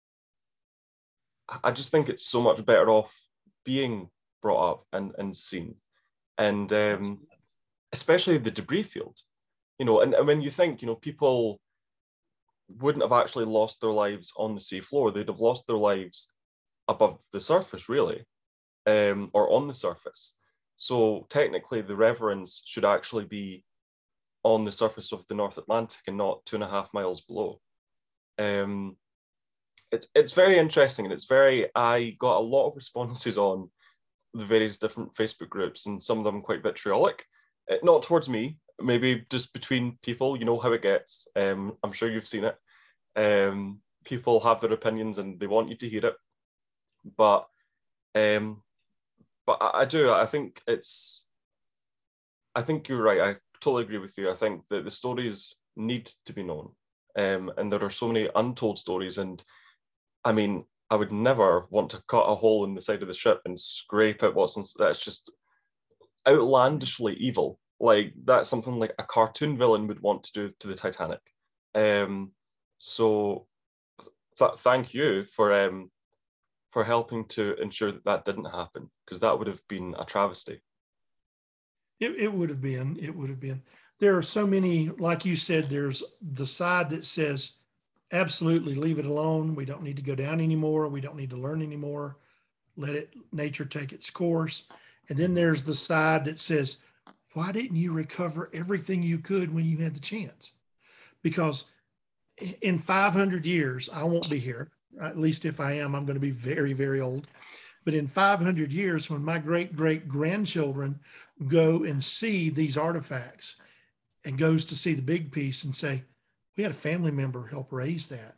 S1: I just think it's so much better off being brought up and, and seen. And um, especially the debris field, you know, and, and when you think, you know, people wouldn't have actually lost their lives on the seafloor, they'd have lost their lives above the surface, really, um, or on the surface. So technically the reverence should actually be on the surface of the North Atlantic and not two and a half miles below. Um, it's, it's very interesting, and it's very, I got a lot of responses on the various different Facebook groups, and some of them quite vitriolic, not towards me, maybe just between people, you know how it gets. Um, I'm sure you've seen it. Um, people have their opinions and they want you to hear it. But um, but I, I do, I think it's, I think you're right. I totally agree with you. I think that the stories need to be known. Um, and there are so many untold stories. And I mean, I would never want to cut a hole in the side of the ship and scrape out what's in, that's just outlandishly evil. Like, that's something like a cartoon villain would want to do to the Titanic. Um, so th- thank you for um, for helping to ensure that that didn't happen, because that would have been a travesty.
S3: It, it would have been, it would have been. There are so many, like you said, there's the side that says, absolutely leave it alone. We don't need to go down anymore. We don't need to learn anymore. Let it, nature take its course. And then there's the side that says, why didn't you recover everything you could when you had the chance? Because in five hundred years, I won't be here. At least if I am, I'm going to be very, very old. But in five hundred years, when my great, great grandchildren go and see these artifacts and goes to see the big piece and say, we had a family member help raise that.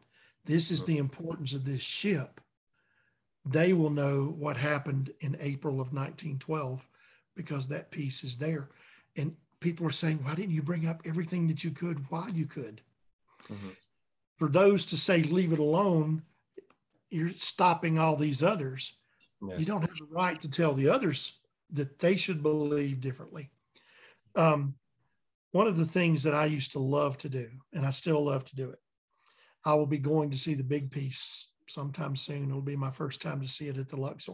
S3: This is the importance of this ship. They will know what happened in April of nineteen twelve because that piece is there. And people are saying, why didn't you bring up everything that you could while you could? Mm-hmm. For those to say, leave it alone, you're stopping all these others. Yes. You don't have the right to tell the others that they should believe differently. Um, one of the things that I used to love to do, and I still love to do it, I will be going to see the big piece sometime soon. It'll be my first time to see it at the Luxor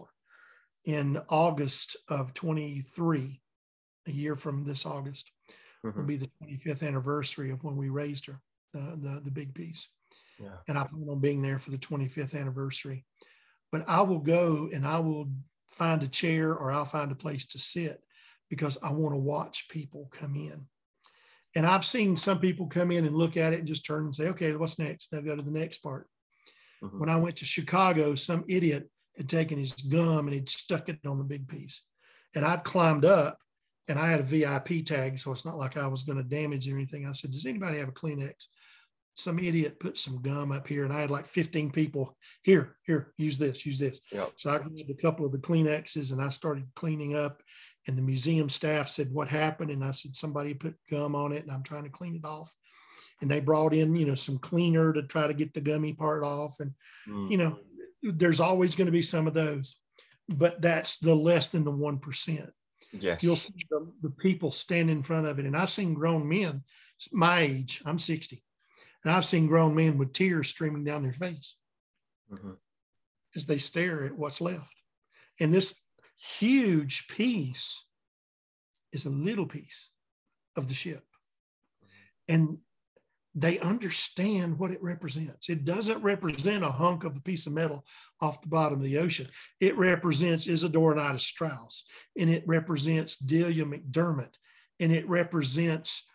S3: in August of twenty-three, a year from this August. Mm-hmm. Will be the twenty-fifth anniversary of when we raised her, uh, the, the big piece. Yeah. And I plan on being there for the twenty-fifth anniversary. But I will go and I will find a chair or I'll find a place to sit because I want to watch people come in. And I've seen some people come in and look at it and just turn and say, okay, what's next? They'll go to the next part. Mm-hmm. When I went to Chicago, some idiot had taken his gum and he'd stuck it on the big piece. And I'd climbed up and I had a V I P tag, so it's not like I was going to damage or anything. I said, does anybody have a Kleenex? Some idiot put some gum up here and I had like fifteen people, here, here, use this, use this. Yep. So I grabbed a couple of the Kleenexes and I started cleaning up, and the museum staff said, what happened? And I said, somebody put gum on it and I'm trying to clean it off. And they brought in, you know, some cleaner to try to get the gummy part off. And, mm. you know, there's always going to be some of those, but that's the less than the one percent.
S1: Yes.
S3: You'll see the, the people stand in front of it. And I've seen grown men, my age, I'm sixty. And I've seen grown men with tears streaming down their face mm-hmm. as they stare at what's left. And this huge piece is a little piece of the ship. And they understand what it represents. It doesn't represent a hunk of a piece of metal off the bottom of the ocean. It represents Isidore and Ida Strauss, and it represents Delia McDermott, and it represents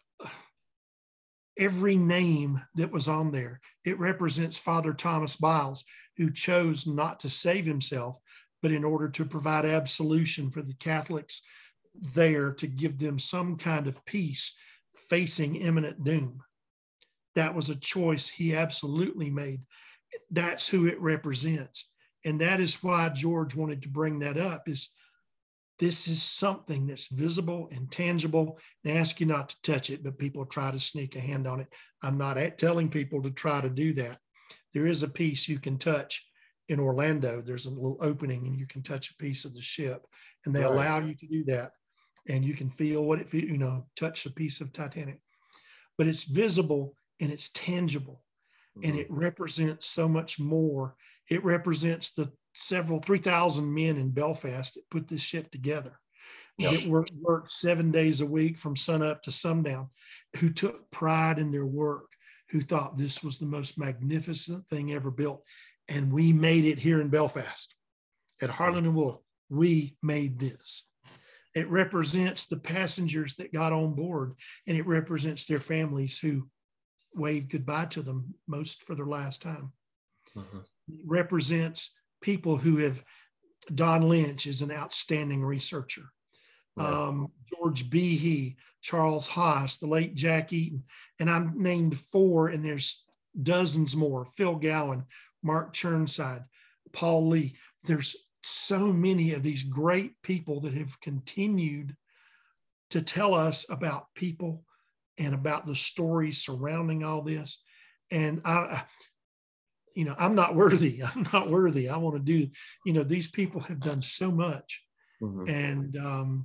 S3: every name that was on there. It represents Father Thomas Biles, who chose not to save himself, but in order to provide absolution for the Catholics there to give them some kind of peace facing imminent doom. That was a choice he absolutely made. That's who it represents. And that is why George wanted to bring that up, is this is something that's visible and tangible. They ask you not to touch it, but people try to sneak a hand on it. I'm not at telling people to try to do that. There is a piece you can touch in Orlando. There's a little opening and you can touch a piece of the ship, and they right. allow you to do that. And you can feel what it feels, you know, touch a piece of Titanic. But it's visible and it's tangible, mm-hmm. and it represents so much more. It represents the several three thousand men in Belfast that put this ship together, yep. that worked, worked seven days a week from sunup to sundown, who took pride in their work, who thought this was the most magnificent thing ever built. And we made it here in Belfast at Harland and Wolff. We made this. It represents the passengers that got on board, and it represents their families who waved goodbye to them, most for their last time. Mm-hmm. It represents people who have, Don Lynch is an outstanding researcher. Right. Um, George Behe, Charles Haas, the late Jack Eaton, and I've named four, and there's dozens more, Phil Gowan, Mark Chirnside, Paul Lee. There's so many of these great people that have continued to tell us about people and about the stories surrounding all this. And I, you know, I'm not worthy. I'm not worthy. I want to do, you know, these people have done so much. Mm-hmm. And um,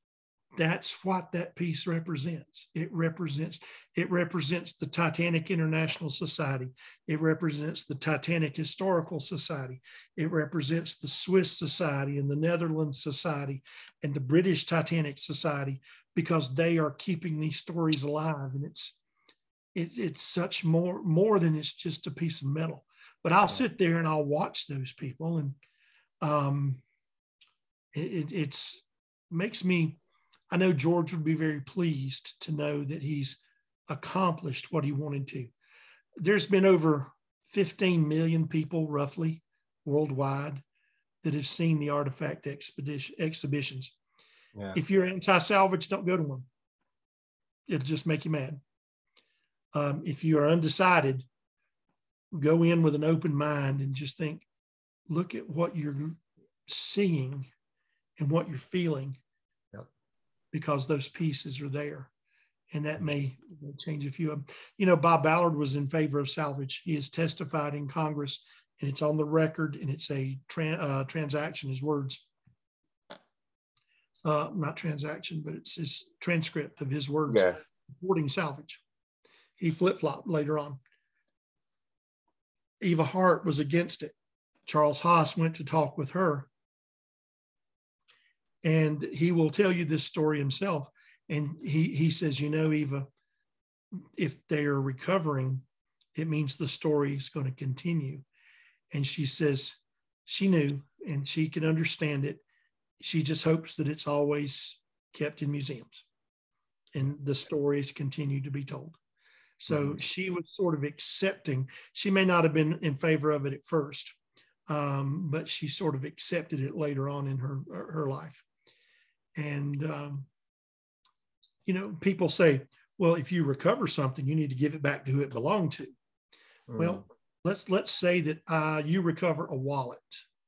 S3: that's what that piece represents. It represents, it represents the Titanic International Society. It represents the Titanic Historical Society. It represents the Swiss Society and the Netherlands Society and the British Titanic Society, because they are keeping these stories alive. And it's, it, it's such more, more than it's just a piece of metal. But I'll sit there and I'll watch those people, and um, it, it it's makes me, I know George would be very pleased to know that he's accomplished what he wanted to. There's been over fifteen million people roughly worldwide that have seen the artifact expedition exhibitions. Yeah. If you're anti-salvage, don't go to one. It'll just make you mad. Um, if you are undecided, go in with an open mind and just think, look at what you're seeing and what you're feeling,
S1: yep.
S3: because those pieces are there. And that may change a few of them. You know, Bob Ballard was in favor of salvage. He has testified in Congress, and it's on the record, and it's a tra- uh, transaction, his words. Uh, not transaction, but it's his transcript of his words
S1: yeah.
S3: supporting salvage. He flip-flopped later on. Eva Hart was against it. Charles Haas went to talk with her. And he will tell you this story himself. And he, he says, you know, Eva, if they are recovering, it means the story is going to continue. And she says she knew and she can understand it. She just hopes that it's always kept in museums and the stories continue to be told. So mm-hmm. she was sort of accepting. She may not have been in favor of it at first, um, but she sort of accepted it later on in her, her life. And, um, you know, people say, well, if you recover something, you need to give it back to who it belonged to. Mm. Well, let's let's say that uh, you recover a wallet.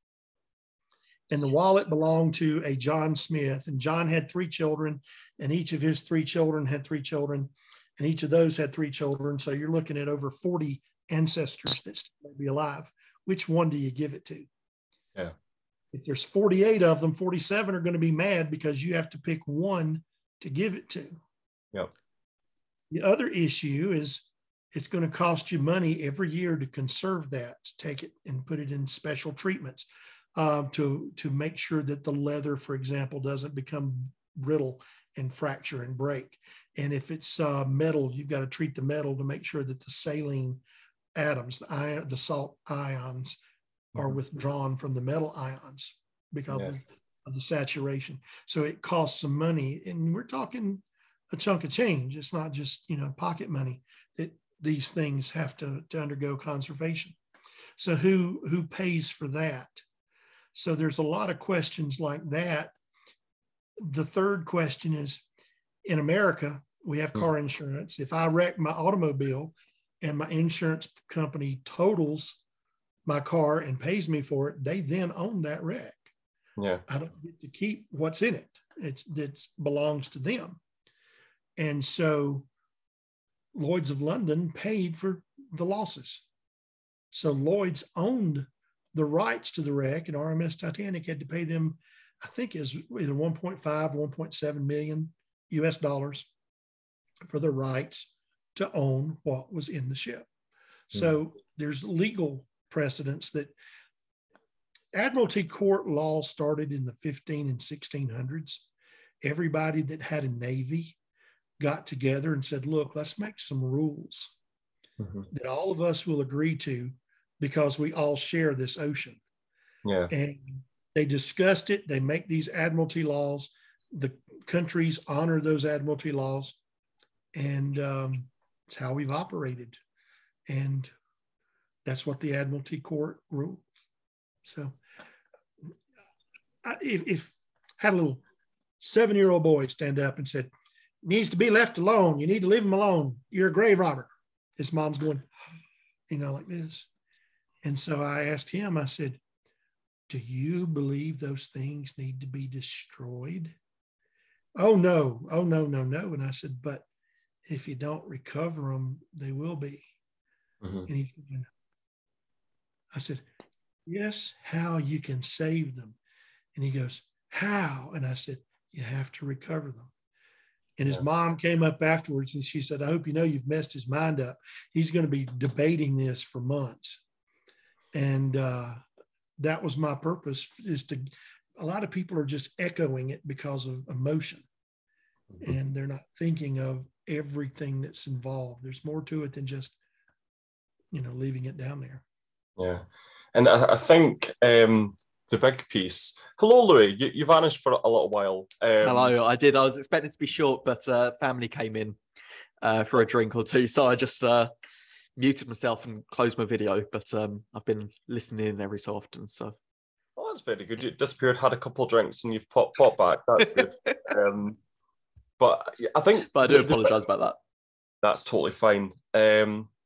S3: And the wallet belonged to a John Smith. And John had three children, and each of his three children had three children. And each of those had three children. So you're looking at over forty ancestors that still may be alive. Which one do you give it to?
S1: Yeah.
S3: If there's forty-eight of them, forty-seven are going to be mad because you have to pick one to give it to.
S1: Yep.
S3: The other issue is it's going to cost you money every year to conserve that, to take it and put it in special treatments uh, to, to make sure that the leather, for example, doesn't become brittle and fracture and break. And if it's uh, metal, you've got to treat the metal to make sure that the saline atoms, the, ion, the salt ions, are withdrawn from the metal ions because yes. of, of the saturation. So it costs some money, and we're talking a chunk of change. It's not just, you know, pocket money that these things have to, to undergo conservation. So who, who pays for that? So there's a lot of questions like that. The third question is, in America, we have car insurance. If I wreck my automobile and my insurance company totals my car and pays me for it, they then own that wreck.
S1: Yeah.
S3: I don't get to keep what's in it. It's it belongs to them. And so Lloyd's of London paid for the losses. So Lloyd's owned the rights to the wreck, and R M S Titanic had to pay them, I think, is either one point five, one point seven million U S dollars for the rights to own what was in the ship. So mm. there's legal precedents that Admiralty Court law started in the fifteen and sixteen hundreds. Everybody that had a navy got together and said, look, let's make some rules mm-hmm. that all of us will agree to because we all share this ocean.
S1: Yeah.
S3: And they discussed it. They make these Admiralty laws. The countries honor those Admiralty laws. And um, it's how we've operated. And that's what the Admiralty Court rules. So I, if, if had a little seven-year-old boy stand up and said, needs to be left alone. You need to leave him alone. You're a grave robber. His mom's going, you know, like this. And so I asked him, I said, do you believe those things need to be destroyed? Oh, no. Oh, no, no, no. And I said, but if you don't recover them, they will be. Mm-hmm. And he said, I said, yes, how you can save them. And he goes, how? And I said, you have to recover them. And his mom came up afterwards and she said, I hope you know you've messed his mind up. He's going to be debating this for months. And uh, that was my purpose, is to, a lot of people are just echoing it because of emotion. Mm-hmm. And they're not thinking of everything that's involved. There's more to it than just, you know, leaving it down there.
S1: Yeah. And I, I think um, the big piece. Hello, Louis. You, you vanished for a little while. Um,
S2: Hello, I did. I was expecting to be short, but uh, family came in uh, for a drink or two. So I just uh, muted myself and closed my video. But um, I've been listening in every so often. So.
S1: Oh, that's very good. You disappeared, had a couple of drinks, and you've popped, popped back. That's good. um, but I think...
S2: But I do apologise about that.
S1: That's totally fine. Um,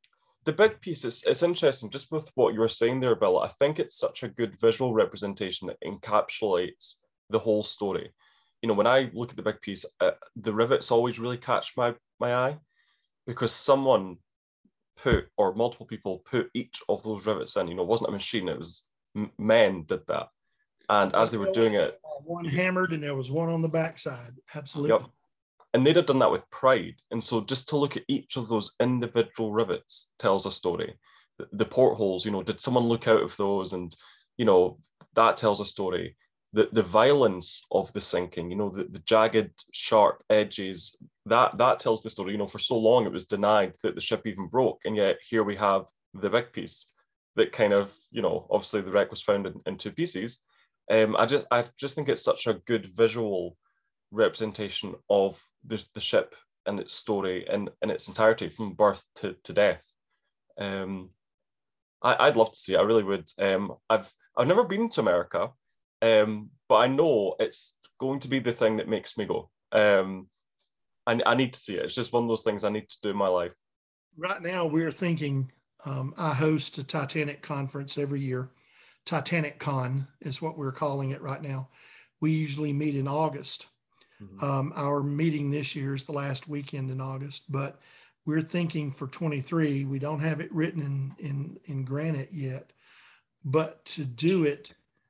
S1: the big piece, it's, it's interesting, just with what you were saying there, Bill. I think it's such a good visual representation that encapsulates the whole story. You know, when I look at the big piece, uh, the rivets always really catch my, my eye, because someone put, or multiple people put each of those rivets in. You know, it wasn't a machine, it was men did that. And as they were doing it,
S3: one hammered and there was one on the backside. Absolutely.
S1: Yep. And they'd have done that with pride. And so just to look at each of those individual rivets tells a story. The, the portholes, you know, did someone look out of those? And, you know, that tells a story. The, the violence of the sinking, you know, the, the jagged, sharp edges, that, that tells the story. You know, for so long it was denied that the ship even broke. And yet here we have the big piece that kind of, you know, obviously the wreck was found in, in two pieces. Um, I just I just think it's such a good visual representation of the, the ship and its story in, in its entirety, from birth to, to death. Um, I, I'd love to see it. I really would. Um, I've I've never been to America, um, but I know it's going to be the thing that makes me go. Um, I, I need to see it. It's just one of those things I need to do in my life.
S3: Right now, we're thinking, um, I host a Titanic conference every year. Titanic Con is what we're calling it right now. We usually meet in August. Mm-hmm. Um, our meeting this year is the last weekend in August, but we're thinking for twenty-three, we don't have it written in, in, in granite yet, but to do it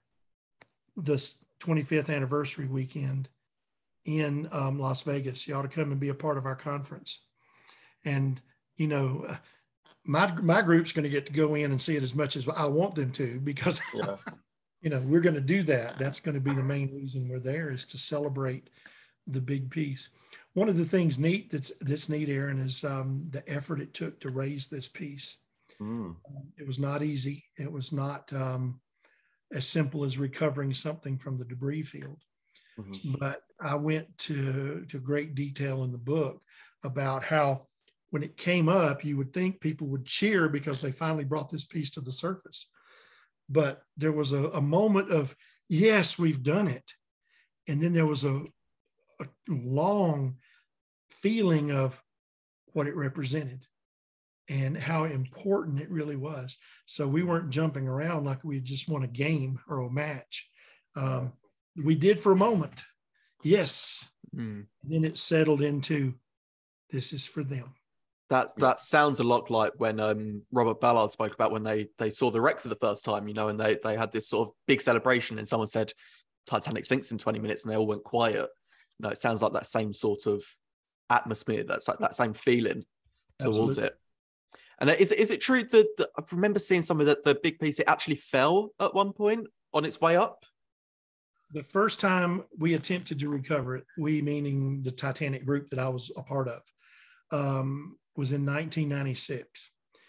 S3: this twenty-fifth anniversary weekend in um, Las Vegas. You ought to come and be a part of our conference. And, you know, my my group's going to get to go in and see it as much as I want them to, because, yeah. you know, we're going to do that. That's going to be the main reason we're there, is to celebrate the big piece. One of the things neat that's that's neat, Aaron, is um, the effort it took to raise this piece. Mm. Um, it was not easy. It was not um, as simple as recovering something from the debris field. Mm-hmm. But I went to to great detail in the book about how, when it came up, you would think people would cheer because they finally brought this piece to the surface. But there was a, a moment of, yes, we've done it. And then there was a, a long feeling of what it represented and how important it really was. So we weren't jumping around like we just won a game or a match. Um, we did for a moment. Yes. Mm. Then it settled into, this is for them.
S2: That that sounds a lot like when um, Robert Ballard spoke about when they they saw the wreck for the first time, you know, and they they had this sort of big celebration, and someone said Titanic sinks in twenty minutes, and they all went quiet. You know, it sounds like that same sort of atmosphere, that's like that same feeling towards Absolutely. It. And is is it true that, that I remember seeing some of that the big piece, it actually fell at one point on its way up?
S3: The first time we attempted to recover it, we meaning the Titanic group that I was a part of, um, was in nineteen ninety-six.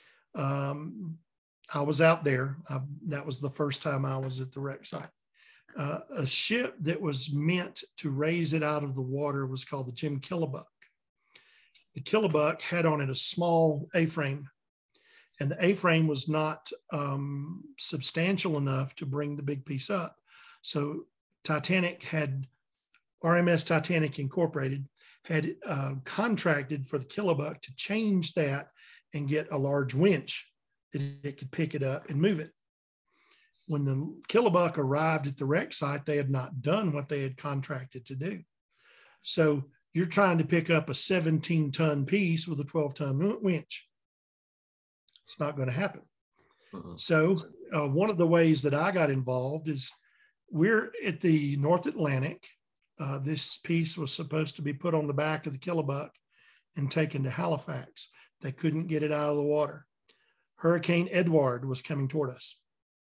S3: Um, I was out there. I, that was the first time I was at the wreck site. Uh, a ship that was meant to raise it out of the water was called the Jim Killebuck. The Killebuck had on it a small A-frame, and the A-frame was not um, substantial enough to bring the big piece up. So Titanic had, R M S Titanic Incorporated had uh, contracted for the Killebuck to change that and get a large winch that it could pick it up and move it. When the Killebuck arrived at the wreck site, they had not done what they had contracted to do. So you're trying to pick up a seventeen ton piece with a twelve ton winch. It's not going to happen. Uh-huh. So uh, one of the ways that I got involved is, we're at the North Atlantic. Uh, this piece was supposed to be put on the back of the Killebuck and taken to Halifax. They couldn't get it out of the water. Hurricane Edward was coming toward us.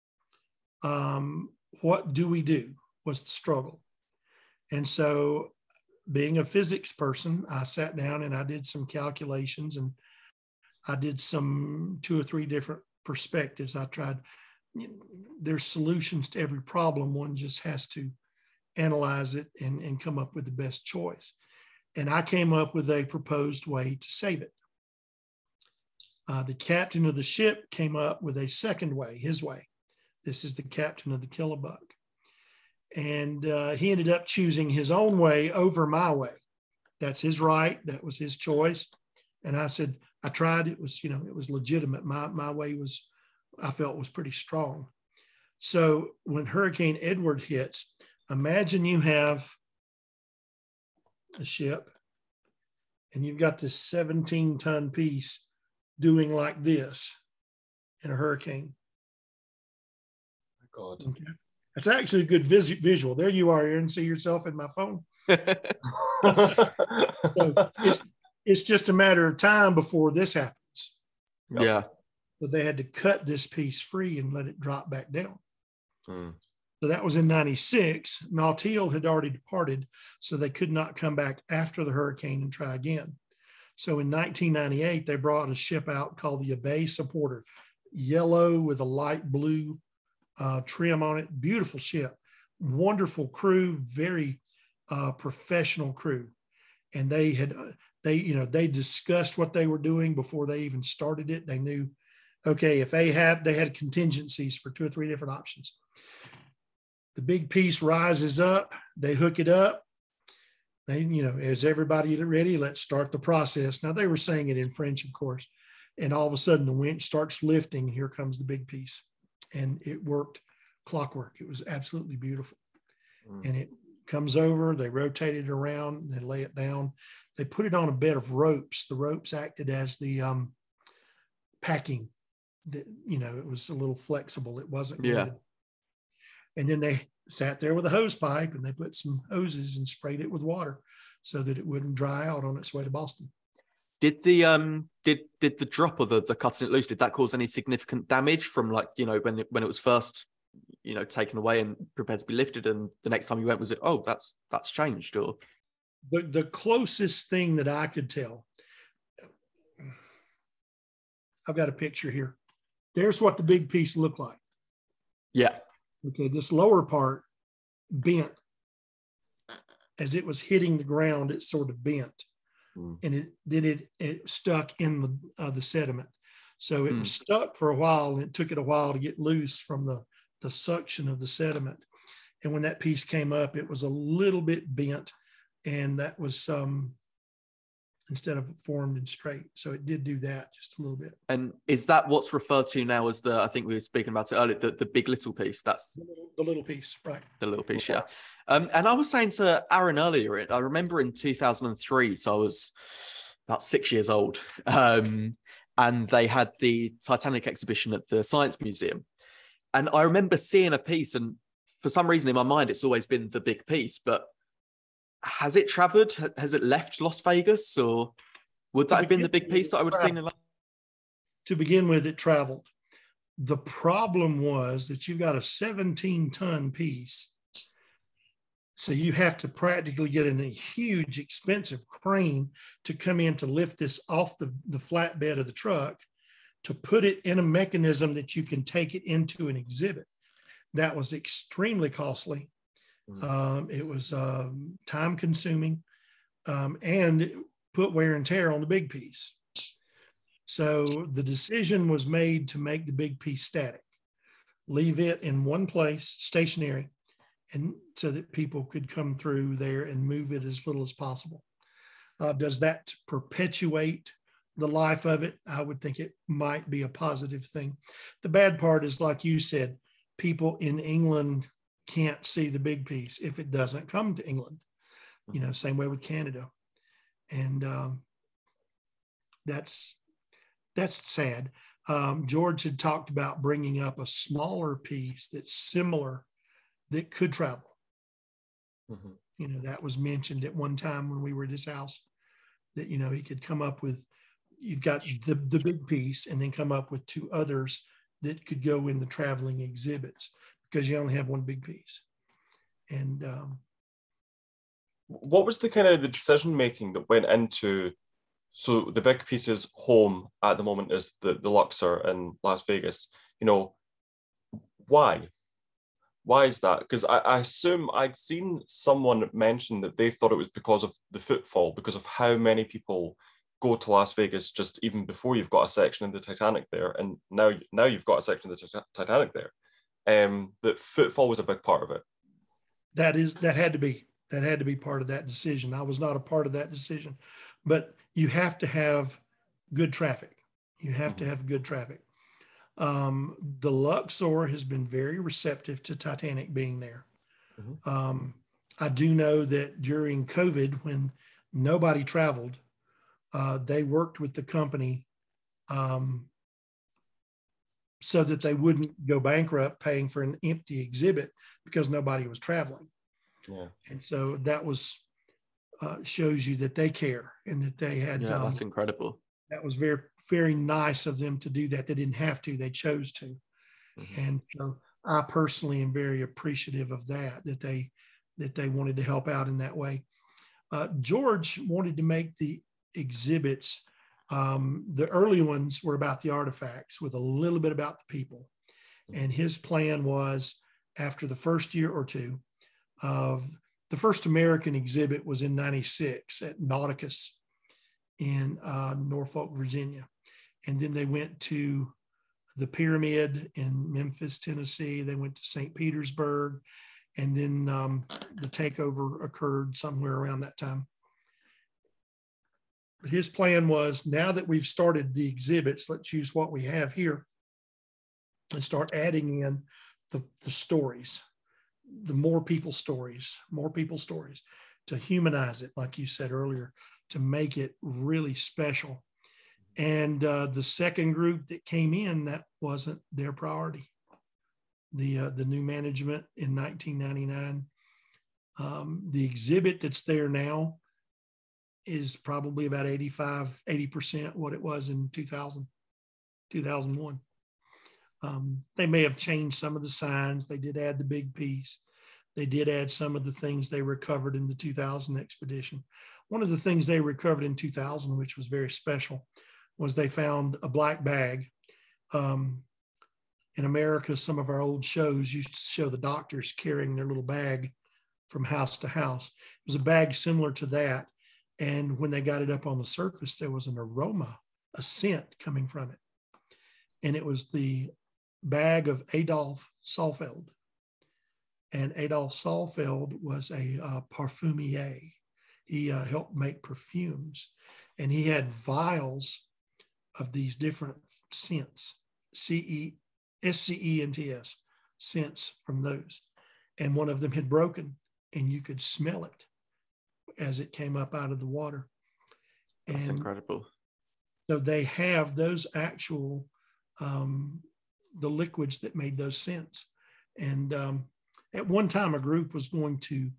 S3: Um, what do we do was the struggle. And so, being a physics person, I sat down and I did some calculations, and I did some two or three different perspectives. I tried, you know, there's solutions to every problem. One just has to analyze it and, and come up with the best choice. And I came up with a proposed way to save it. Uh, the captain of the ship came up with a second way, his way. This is the captain of the Killebuck. And uh, he ended up choosing his own way over my way. That's his right. That was his choice. And I said, I tried. It was, you know, it was legitimate. My my way was, I felt, was pretty strong. So when Hurricane Edward hits, imagine you have a ship and you've got this seventeen ton piece doing like this in a hurricane.
S1: God.
S3: Okay. That's actually a good vis- visual. There you are, Aaron. See yourself in my phone. So it's, it's just a matter of time before this happens.
S2: Yeah.
S3: But they had to cut this piece free and let it drop back down.
S1: Hmm.
S3: So that was in ninety-six. Nautil had already departed, so they could not come back after the hurricane and try again. So in nineteen ninety-eight, they brought a ship out called the Abay Supporter, yellow with a light blue uh, trim on it. Beautiful ship, wonderful crew, very uh, professional crew. And they had, uh, they, you know, they discussed what they were doing before they even started it. They knew, okay, if they had, they had contingencies for two or three different options. The big piece rises up, they hook it up. They, you know, is everybody ready? Let's start the process. Now they were saying it in French, of course. And all of a sudden the winch starts lifting. Here comes the big piece. And it worked clockwork. It was absolutely beautiful. Mm. And it comes over, they rotate it around, they lay it down. They put it on a bed of ropes. The ropes acted as the um, packing. The, you know, it was a little flexible. It wasn't
S2: yeah.
S3: Good. And then they sat there with a hose pipe and they put some hoses and sprayed it with water so that it wouldn't dry out on its way to Boston.
S2: Did the um did did the drop of the, the cutting it loose, did that cause any significant damage from, like, you know, when it, when it was first, you know, taken away and prepared to be lifted, and the next time you went, was it, oh, that's that's changed? Or
S3: the the closest thing that I could tell, I've got a picture here. There's what the big piece looked like.
S2: Yeah.
S3: Okay, this lower part bent. As it was hitting the ground, it sort of bent. Mm. And it did it, it stuck in the uh, the sediment. So it mm. was stuck for a while, and it took it a while to get loose from the, the suction of the sediment. And when that piece came up, it was a little bit bent, and that was um, instead of formed and straight. So it did do that just a little bit.
S2: And is that what's referred to now as the, I think we were speaking about it earlier, the, the big little piece? That's
S3: the little, the little piece, right?
S2: The little piece, yeah. Um, and I was saying to Aaron earlier, I remember in two thousand three, so I was about six years old, um, and they had the Titanic exhibition at the Science Museum. And I remember seeing a piece, and for some reason in my mind, it's always been the big piece, but has it traveled? Has it left Las Vegas, or would that have been the big piece that I would have seen in?
S3: To begin with, it traveled. The problem was that you've got a seventeen ton piece. So you have to practically get in a huge, expensive crane to come in to lift this off the, the flatbed of the truck, to put it in a mechanism that you can take it into an exhibit. That was extremely costly. Um, it was um, time consuming, um, and it put wear and tear on the big piece. So the decision was made to make the big piece static, leave it in one place, stationary, and so that people could come through there and move it as little as possible. Uh, does that perpetuate the life of it? I would think it might be a positive thing. The bad part is, like you said, people in England can't see the big piece if it doesn't come to England. You know, same way with Canada. And um, that's that's sad. Um, George had talked about bringing up a smaller piece that's similar, that could travel. Mm-hmm. You know, that was mentioned at one time when we were at his house, that, you know, he could come up with, you've got the, the big piece, and then come up with two others that could go in the traveling exhibits, because you only have one big piece. And um,
S1: what was the kind of the decision making that went into, so the big piece's home at the moment is the, the Luxor in Las Vegas, you know, why? Why is that? Because I, I assume I'd seen someone mention that they thought it was because of the footfall, because of how many people go to Las Vegas just even before you've got a section in the Titanic there, and now, now you've got a section of the Titanic there. Um, that footfall was a big part of it.
S3: That is, that had to be, that had to be part of that decision. I was not a part of that decision, but you have to have good traffic. You have
S1: Mhm.
S3: to have good traffic. Um, the Luxor has been very receptive to Titanic being there.
S1: Mhm.
S3: Um, I do know that during COVID, when nobody traveled, uh, they worked with the company um, so that they wouldn't go bankrupt paying for an empty exhibit because nobody was traveling.
S1: Yeah.
S3: And so that was uh, shows you that they care and that they had.
S2: Yeah,
S3: Um,
S2: that's incredible.
S3: that was very very nice of them to do that. They didn't have to; they chose to.
S2: Mhm.
S3: And so I personally am very appreciative of that. That they that they wanted to help out in that way. Uh, George wanted to make the exhibits. Um, the early ones were about the artifacts with a little bit about the people. And his plan was after the first year or two of the first American exhibit was in ninety-six at Nauticus in uh, Norfolk, Virginia. And then they went to the Pyramid in Memphis, Tennessee. They went to Saint Petersburg. And then um, the takeover occurred somewhere around that time. His plan was, now that we've started the exhibits, let's use what we have here and start adding in the, the stories, the more people stories, more people stories, to humanize it, like you said earlier, to make it really special. And uh, the second group that came in, that wasn't their priority. The, uh, the new management in nineteen ninety-nine, um, the exhibit that's there now is probably about eighty-five, eighty percent what it was in two thousand, two thousand one. Um, they may have changed some of the signs. They did add the big piece. They did add some of the things they recovered in the two thousand expedition. One of the things they recovered in two thousand, which was very special, was they found a black bag. Um, in America, some of our old shows used to show the doctors carrying their little bag from house to house. It was a bag similar to that. And when they got it up on the surface, there was an aroma, a scent coming from it. And it was the bag of Adolf Saalfeld. And Adolf Saalfeld was a uh, parfumier. He uh, helped make perfumes. And he had vials of these different scents, C E, S C E N T S, scents from those. And one of them had broken, and you could smell it as it came up out of the water.
S2: That's
S3: and
S2: incredible.
S3: So they have those actual, um, the liquids that made those scents. And um, at one time, a group was going to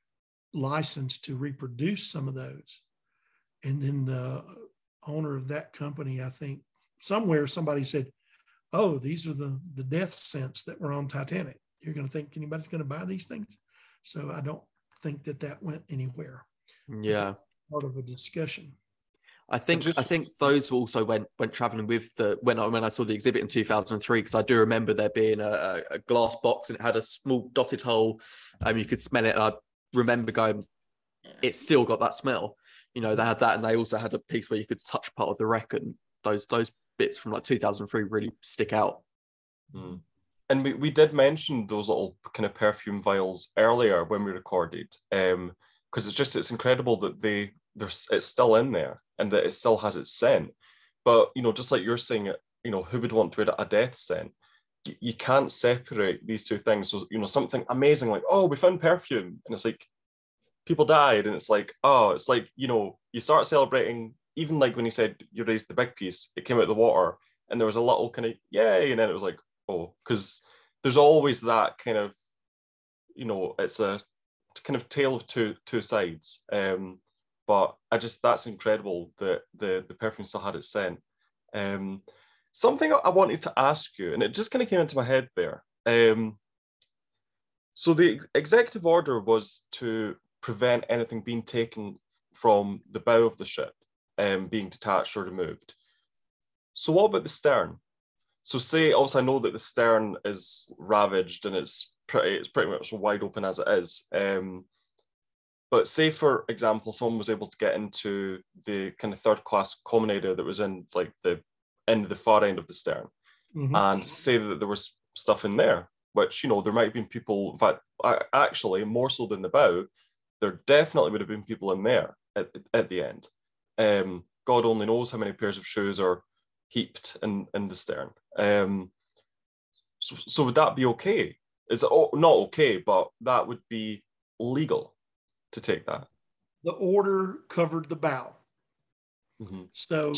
S3: license to reproduce some of those. And then the owner of that company, I think somewhere somebody said, oh, these are the, the death scents that were on Titanic. You're going to think anybody's going to buy these things? So I don't think that that went anywhere.
S2: Yeah.
S3: Part of a discussion.
S2: I think
S1: just,
S2: I think those also went went traveling with the when I when I saw the exhibit in two thousand three, because I do remember there being a, a glass box and it had a small dotted hole. Um, you could smell it. And I remember going, it's still got that smell. You know, they had that, and they also had a piece where you could touch part of the wreck, and those those bits from like two thousand three really stick out.
S1: Mm. And we, we did mention those little kind of perfume vials earlier when we recorded, um, because it's just it's incredible that they there's it's still in there and that it still has its scent. But you know, just like you're saying, you know, who would want to add a death scent? You, you can't separate these two things. So you know, something amazing like, oh, we found perfume, and it's like people died, and it's like, oh, it's like, you know, you start celebrating. Even like when he said you raised the big piece, it came out of the water, and there was a little kind of yay, and then it was like, oh, because there's always that kind of, you know, it's a kind of tale of two two sides. Um, but I just that's incredible that the the perfume still had its scent. Um, something I wanted to ask you, and it just kind of came into my head there. Um, so the executive order was to prevent anything being taken from the bow of the ship, um, being detached or removed. So what about the stern? So say, also I know that the stern is ravaged and it's pretty, it's pretty much wide open as it is. Um, but say, for example, someone was able to get into the kind of third class common area that was in like the end, the far end of the stern, mm-hmm. and say that there was stuff in there, which, you know, there might have been people, in fact, actually more so than the bow, there definitely would have been people in there at, at the end. Um, God only knows how many pairs of shoes are heaped in, in the stern. Um, so, so would that be okay? Is it not okay, but that would be legal to take that?
S3: The order covered the bow.
S1: Mm-hmm.
S3: So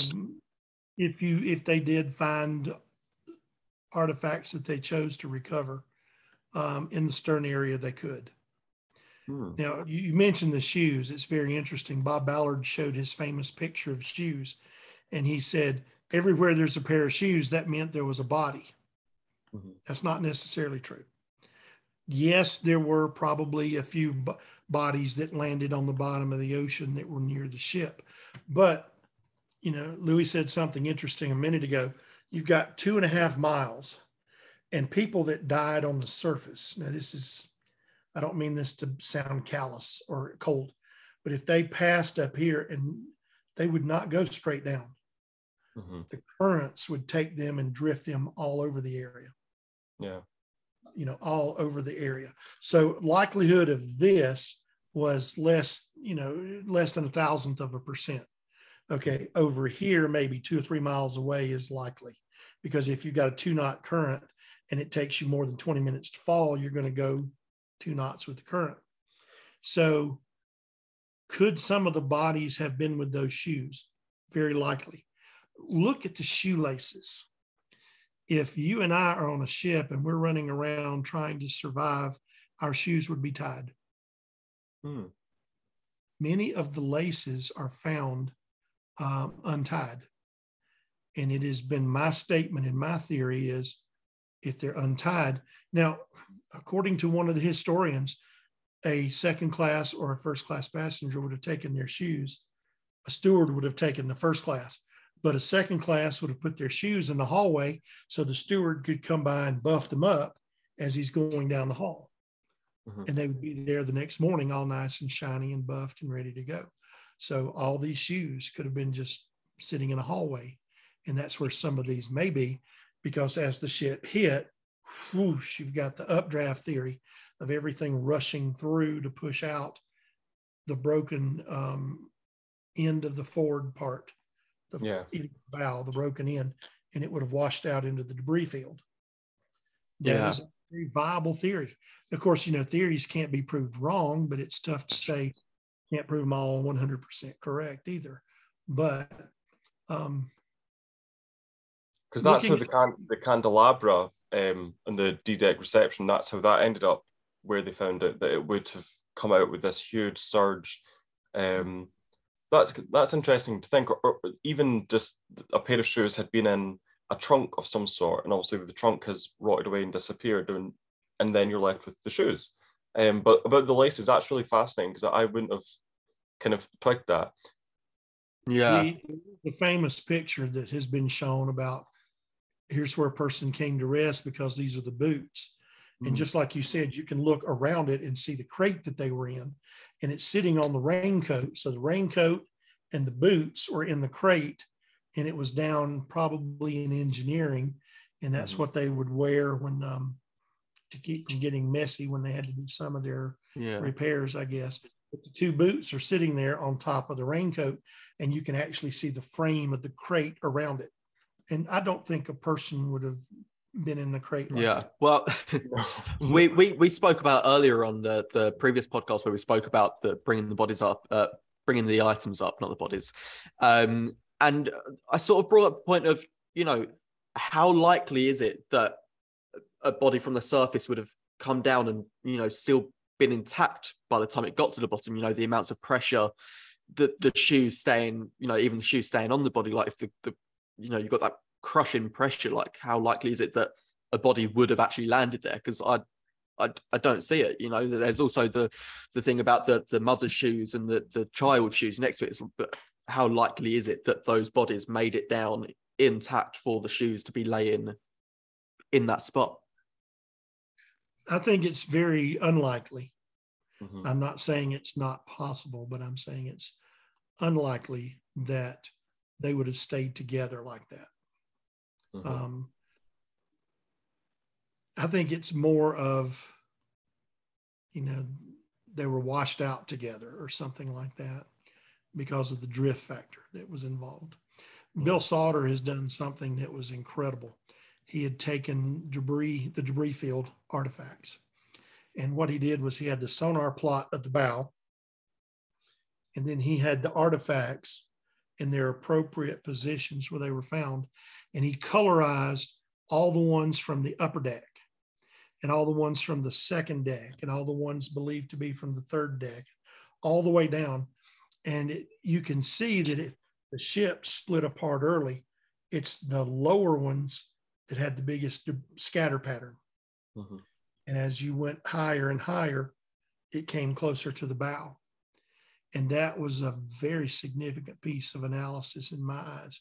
S3: if you if they did find artifacts that they chose to recover um, in the stern area, they could. Hmm. Now, you mentioned the shoes. It's very interesting. Bob Ballard showed his famous picture of shoes, and he said, everywhere there's a pair of shoes, that meant there was a body. Mm-hmm. That's not necessarily true. Yes, there were probably a few b- bodies that landed on the bottom of the ocean that were near the ship. But, you know, Louis said something interesting a minute ago. You've got two and a half miles and people that died on the surface. Now, this is, I don't mean this to sound callous or cold, but if they passed up here and they would not go straight down, mm-hmm. the currents would take them and drift them all over the area.
S1: Yeah.
S3: You know, all over the area. So likelihood of this was less, you know, less than a thousandth of a percent. Okay. Over here, maybe two or three miles away is likely, because if you've got a two knot current and it takes you more than twenty minutes to fall, you're going to go two knots with the current. So could some of the bodies have been with those shoes? Very likely. Look at the shoelaces. If you and I are on a ship and we're running around trying to survive, our shoes would be tied. Hmm. Many of the laces are found um, untied. And it has been my statement and my theory is if they're untied. Now, according to one of the historians, a second class or a first class passenger would have taken their shoes. A steward would have taken the first class. But a second class would have put their shoes in the hallway so the steward could come by and buff them up as he's going down the hall. Mm-hmm. And they would be there the next morning all nice and shiny and buffed and ready to go. So all these shoes could have been just sitting in a hallway. And that's where some of these may be, because as the ship hit, whoosh, you've got the updraft theory of everything rushing through to push out the broken um, end of the forward part. The yeah. bow, the broken end, and it would have washed out into the debris field. That yeah. is a very viable theory. Of course, you know, theories can't be proved wrong, but it's tough to say, can't prove them all one hundred percent correct either. But um
S1: because that's how the can the candelabra um and the D-deck reception, that's how that ended up where they found it, that it would have come out with this huge surge. um That's that's interesting to think, or, or even just a pair of shoes had been in a trunk of some sort, and obviously the trunk has rotted away and disappeared, and, and then you're left with the shoes. Um, but about the laces, that's really fascinating because I wouldn't have kind of twigged that.
S2: Yeah.
S3: The, the famous picture that has been shown about here's where a person came to rest because these are the boots. Mm-hmm. And just like you said, you can look around it and see the crate that they were in. And it's sitting on the raincoat. So the raincoat and the boots were in the crate, and it was down probably in engineering. And that's mm-hmm. what they would wear when um, to keep from getting messy when they had to do some of their yeah. repairs, I guess. But the two boots are sitting there on top of the raincoat, and you can actually see the frame of the crate around it. And I don't think a person would have been in the crate like
S2: yeah
S3: that.
S2: Well, we, we we spoke about earlier on the the previous podcast where we spoke about the bringing the bodies up, uh bringing the items up, not the bodies, um and I sort of brought up the point of, you know, how likely is it that a body from the surface would have come down and, you know, still been intact by the time it got to the bottom? You know, the amounts of pressure, the the shoes staying, you know, even the shoes staying on the body, like if the, the you know, you've got that crushing pressure, like how likely is it that a body would have actually landed there? Because I, I I don't see it. You know, there's also the the thing about the the mother's shoes and the the child's shoes next to it. But how likely is it that those bodies made it down intact for the shoes to be laying in that spot?
S3: I think it's very unlikely.
S1: Mm-hmm.
S3: I'm not saying it's not possible, but I'm saying it's unlikely that they would have stayed together like that. Mm-hmm. Um, I think it's more of, you know, they were washed out together or something like that. because of the drift factor that was involved. Bill Sauter has done something that was incredible. He had taken debris, the debris field artifacts. And what he did was he had the sonar plot of the bow, and then he had the artifacts in their appropriate positions where they were found. And he colorized all the ones from the upper deck and all the ones from the second deck and all the ones believed to be from the third deck, all the way down. And it, you can see that it, the ship split apart early. It's the lower ones that had the biggest scatter pattern. Mm-hmm. And as you went higher and higher, it came closer to the bow. And that was a very significant piece of analysis in my eyes.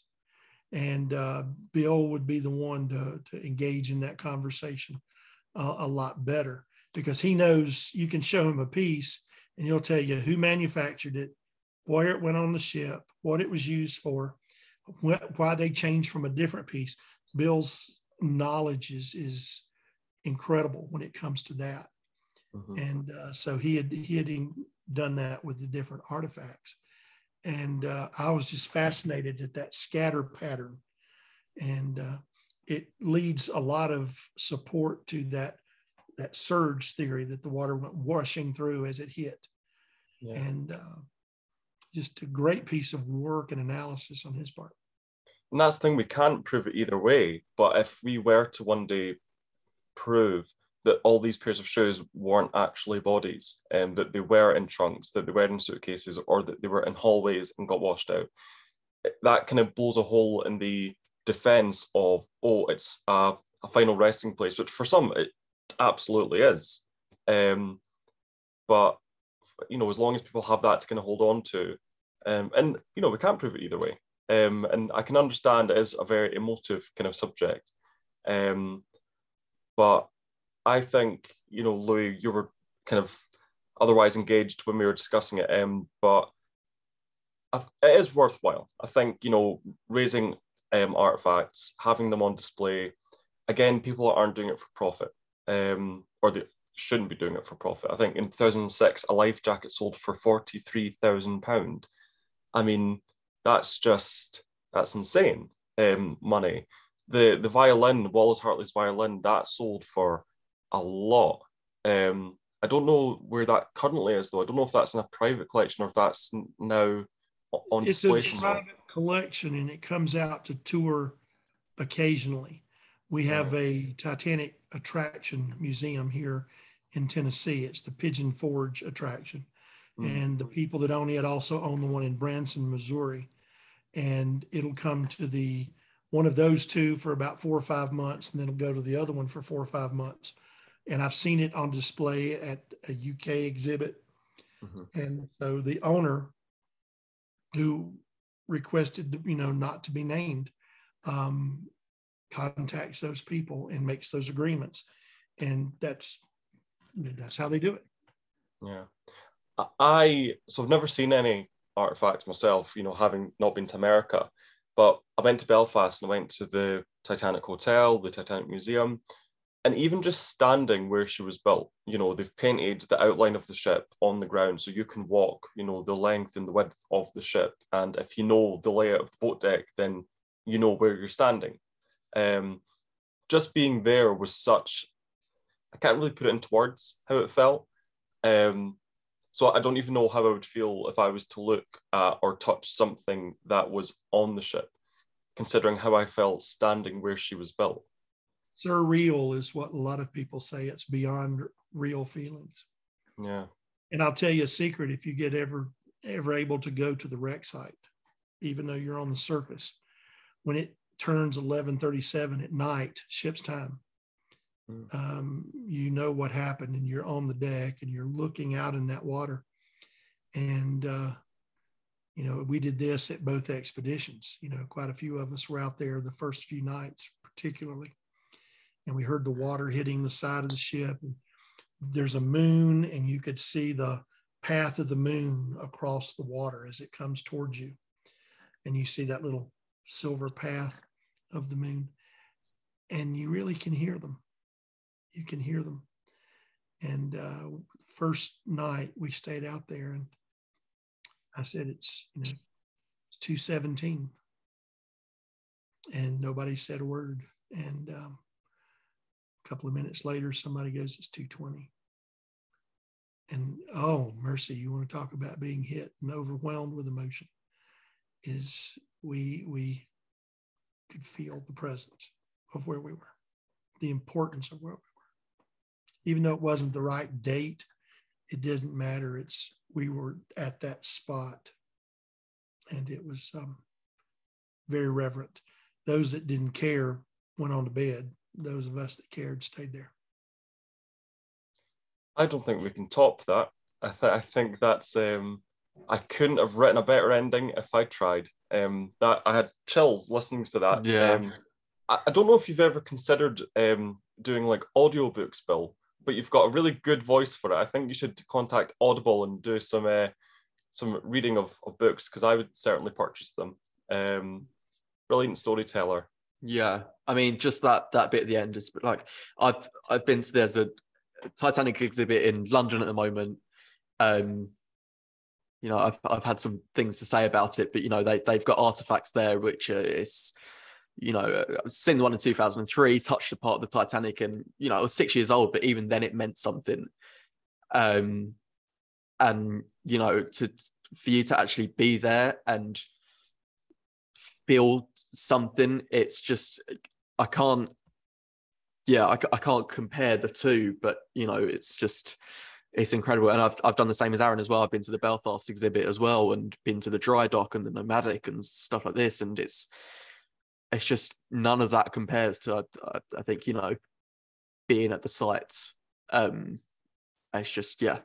S3: And uh, Bill would be the one to, to engage in that conversation uh, a lot better, because he knows you can show him a piece and he'll tell you who manufactured it, where it went on the ship, what it was used for, wh- why they changed from a different piece. Bill's knowledge is, is incredible when it comes to that. Mm-hmm. And uh, so he had, he had done that with the different artifacts. And uh, I was just fascinated at that scatter pattern. And uh, it leads a lot of support to that, that surge theory that the water went washing through as it hit. Yeah. And uh, just a great piece of work and analysis on his part.
S1: And that's the thing, we can't prove it either way. But if we were to one day prove that all these pairs of shoes weren't actually bodies, and that they were in trunks, that they were in suitcases, or that they were in hallways and got washed out, that kind of blows a hole in the defense of, oh, it's a, a final resting place, which for some it absolutely is. Um, but, you know, as long as people have that to kind of hold on to, um, and, you know, we can't prove it either way. Um, and I can understand it is a very emotive kind of subject. Um, but I think, you know, Louis, you were kind of otherwise engaged when we were discussing it, um, but it is worthwhile. I think, you know, raising um, artifacts, having them on display, again, people aren't doing it for profit, um, or they shouldn't be doing it for profit. I think in two thousand six, a life jacket sold for forty-three thousand pounds. I mean, that's just, that's insane um, money. The, the violin, Wallace Hartley's violin, that sold for a lot. Um, I don't know where that currently is, though. I don't know if that's in a private collection or if that's now on
S3: it's
S1: display.
S3: It's a private collection, and it comes out to tour occasionally. We have right. a Titanic attraction museum here in Tennessee. It's the Pigeon Forge attraction. Mm-hmm. And the people that own it also own the one in Branson, Missouri. And it'll come to the one of those two for about four or five months, and then it'll go to the other one for four or five months. And I've seen it on display at a U K exhibit. Mm-hmm. And so the owner, who requested, you know, not to be named, um, contacts those people and makes those agreements. And that's, that's how they do it.
S1: Yeah. I, so I've never seen any artifacts myself, you know, having not been to America, but I went to Belfast and I went to the Titanic Hotel, the Titanic Museum, and even just standing where she was built, you know, they've painted the outline of the ship on the ground so you can walk, you know, the length and the width of the ship. And if you know the layout of the boat deck, then you know where you're standing. Um, just being there was such, I can't really put it into words how it felt. Um, so I don't even know how I would feel if I was to look at or touch something that was on the ship, considering how I felt standing where she was built.
S3: Surreal is what a lot of people say. It's beyond real feelings.
S1: Yeah.
S3: And I'll tell you a secret, if you get ever ever able to go to the wreck site, even though you're on the surface, when it turns eleven thirty-seven at night, ship's time, mm. um, you know what happened, and you're on the deck and you're looking out in that water. And, uh, you know, we did this at both expeditions. You know, quite a few of us were out there the first few nights, particularly. And we heard the water hitting the side of the ship. And there's a moon, and you could see the path of the moon across the water as it comes towards you. And you see that little silver path of the moon. And you really can hear them. You can hear them. And uh, first night we stayed out there, and I said, it's, you know, it's two seventeen. And nobody said a word. And um, a couple of minutes later, somebody goes, it's two twenty. And oh, mercy, you want to talk about being hit and overwhelmed with emotion, is we, we could feel the presence of where we were, the importance of where we were. Even though it wasn't the right date, it didn't matter. It's, we were at that spot, and it was um, very reverent. Those that didn't care went on to bed. Those of us that cared stayed there.
S1: I don't think we can top that. I, th- I think that's, um, I couldn't have written a better ending if I tried. Um, that I had chills listening to that.
S2: Yeah.
S1: Um, I, I don't know if you've ever considered um, doing like audiobooks, Bill, but you've got a really good voice for it. I think you should contact Audible and do some uh, some reading of, of books, because I would certainly purchase them. Um, brilliant storyteller.
S2: Yeah, I mean, just that that bit at the end is like, I've I've been to, there's a Titanic exhibit in London at the moment. Um, you know, I've I've had some things to say about it, but you know, they they've got artifacts there which uh, is, you know, I've seen the one in two thousand three, touched a part of the Titanic, and you know, I was six years old, but even then, it meant something. Um, and you know, to for you to actually be there and build something, it's just, I can't. Yeah, I, I can't compare the two, but you know, it's just, it's incredible. And I've I've done the same as Aaron as well. I've been to the Belfast exhibit as well, and been to the dry dock and the Nomadic and stuff like this. And it's it's just, none of that compares to, I, I think, you know, being at the sites. Um, it's just, yeah,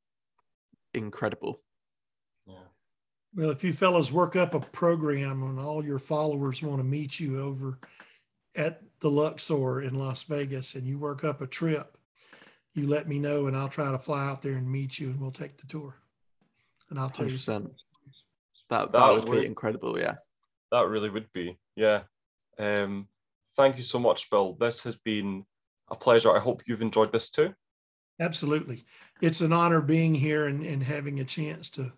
S2: incredible.
S1: Yeah.
S3: Well, if you fellas work up a program and all your followers want to meet you over at the Luxor in Las Vegas, and you work up a trip, you let me know and I'll try to fly out there and meet you, and we'll take the tour. And I'll tell
S2: one hundred percent.
S3: you.
S2: That, that,
S1: That
S2: would,
S1: would
S2: be incredible, yeah.
S1: That really would be, yeah. Um, thank you so much, Bill. This has been a pleasure. I hope you've enjoyed this too.
S3: Absolutely. It's an honor being here and, and having a chance to,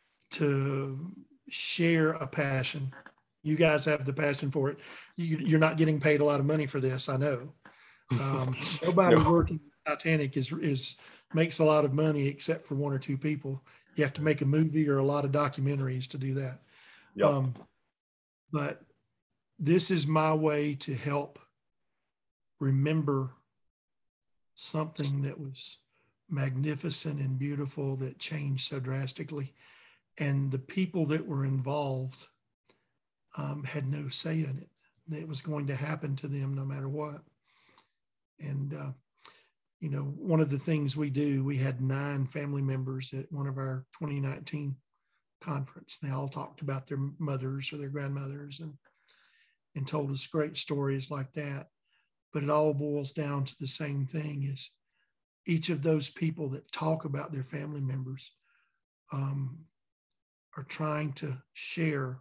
S3: to share a passion. You guys have the passion for it. You, you're not getting paid a lot of money for this, I know. Um, nobody
S1: No.
S3: working Titanic is is makes a lot of money except for one or two people. You have to make a movie or a lot of documentaries to do that.
S1: Yep.
S3: Um, but this is my way to help remember something that was magnificent and beautiful that changed so drastically. And the people that were involved um, had no say in it. It was going to happen to them no matter what. And, uh, you know, one of the things we do, we had nine family members at one of our twenty nineteen conference. They all talked about their mothers or their grandmothers and, and told us great stories like that. But it all boils down to the same thing: is each of those people that talk about their family members um, are trying to share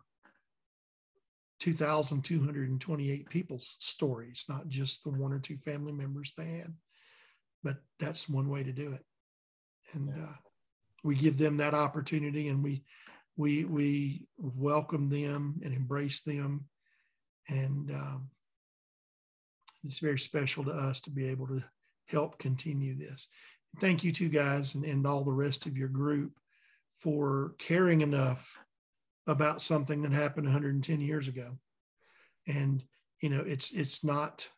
S3: two thousand two hundred twenty-eight people's stories, not just the one or two family members they had. But that's one way to do it. And uh, we give them that opportunity, and we we we welcome them and embrace them. And um, it's very special to us to be able to help continue this. Thank you two guys and, and all the rest of your group for caring enough about something that happened one hundred ten years ago. And, you know, it's, it's not,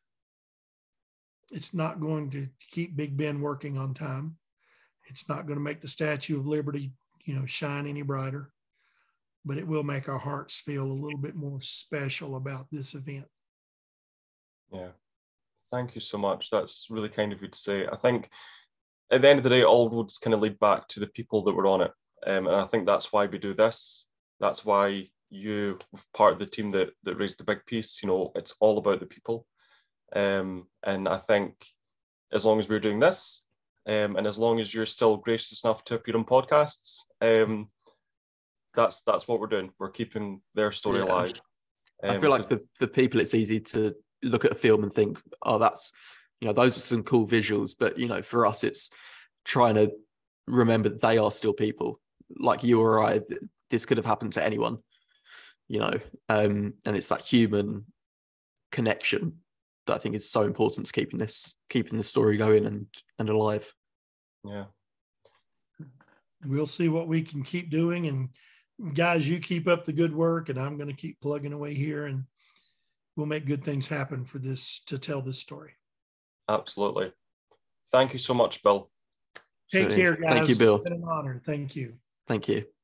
S3: it's not going to keep Big Ben working on time. It's not going to make the Statue of Liberty, you know, shine any brighter, but it will make our hearts feel a little bit more special about this event.
S1: Yeah. Thank you so much. That's really kind of you to say. I think at the end of the day, all roads kind of lead back to the people that were on it. Um, and I think that's why we do this. That's why you were part of the team that, that raised the big piece. You know, it's all about the people. Um, and I think as long as we're doing this, um, and as long as you're still gracious enough to appear on podcasts, um, that's that's what we're doing. We're keeping their story
S2: Yeah.
S1: alive. Um,
S2: I feel like the, the people, it's easy to look at a film and think, oh, that's, you know, those are some cool visuals. But, you know, for us, it's trying to remember that they are still people. like you or I, th- this could have happened to anyone, you know, um, and it's that human connection that I think is so important to keeping this keeping this story going and and alive.
S1: Yeah.
S3: We'll see what we can keep doing. And guys, you keep up the good work, and I'm going to keep plugging away here, and we'll make good things happen for this, to tell this story.
S1: Absolutely. Thank you so much, Bill.
S3: Take
S2: So,
S3: care, guys.
S2: thank you, Bill.
S3: It's been an honor. Thank you.
S2: Thank you.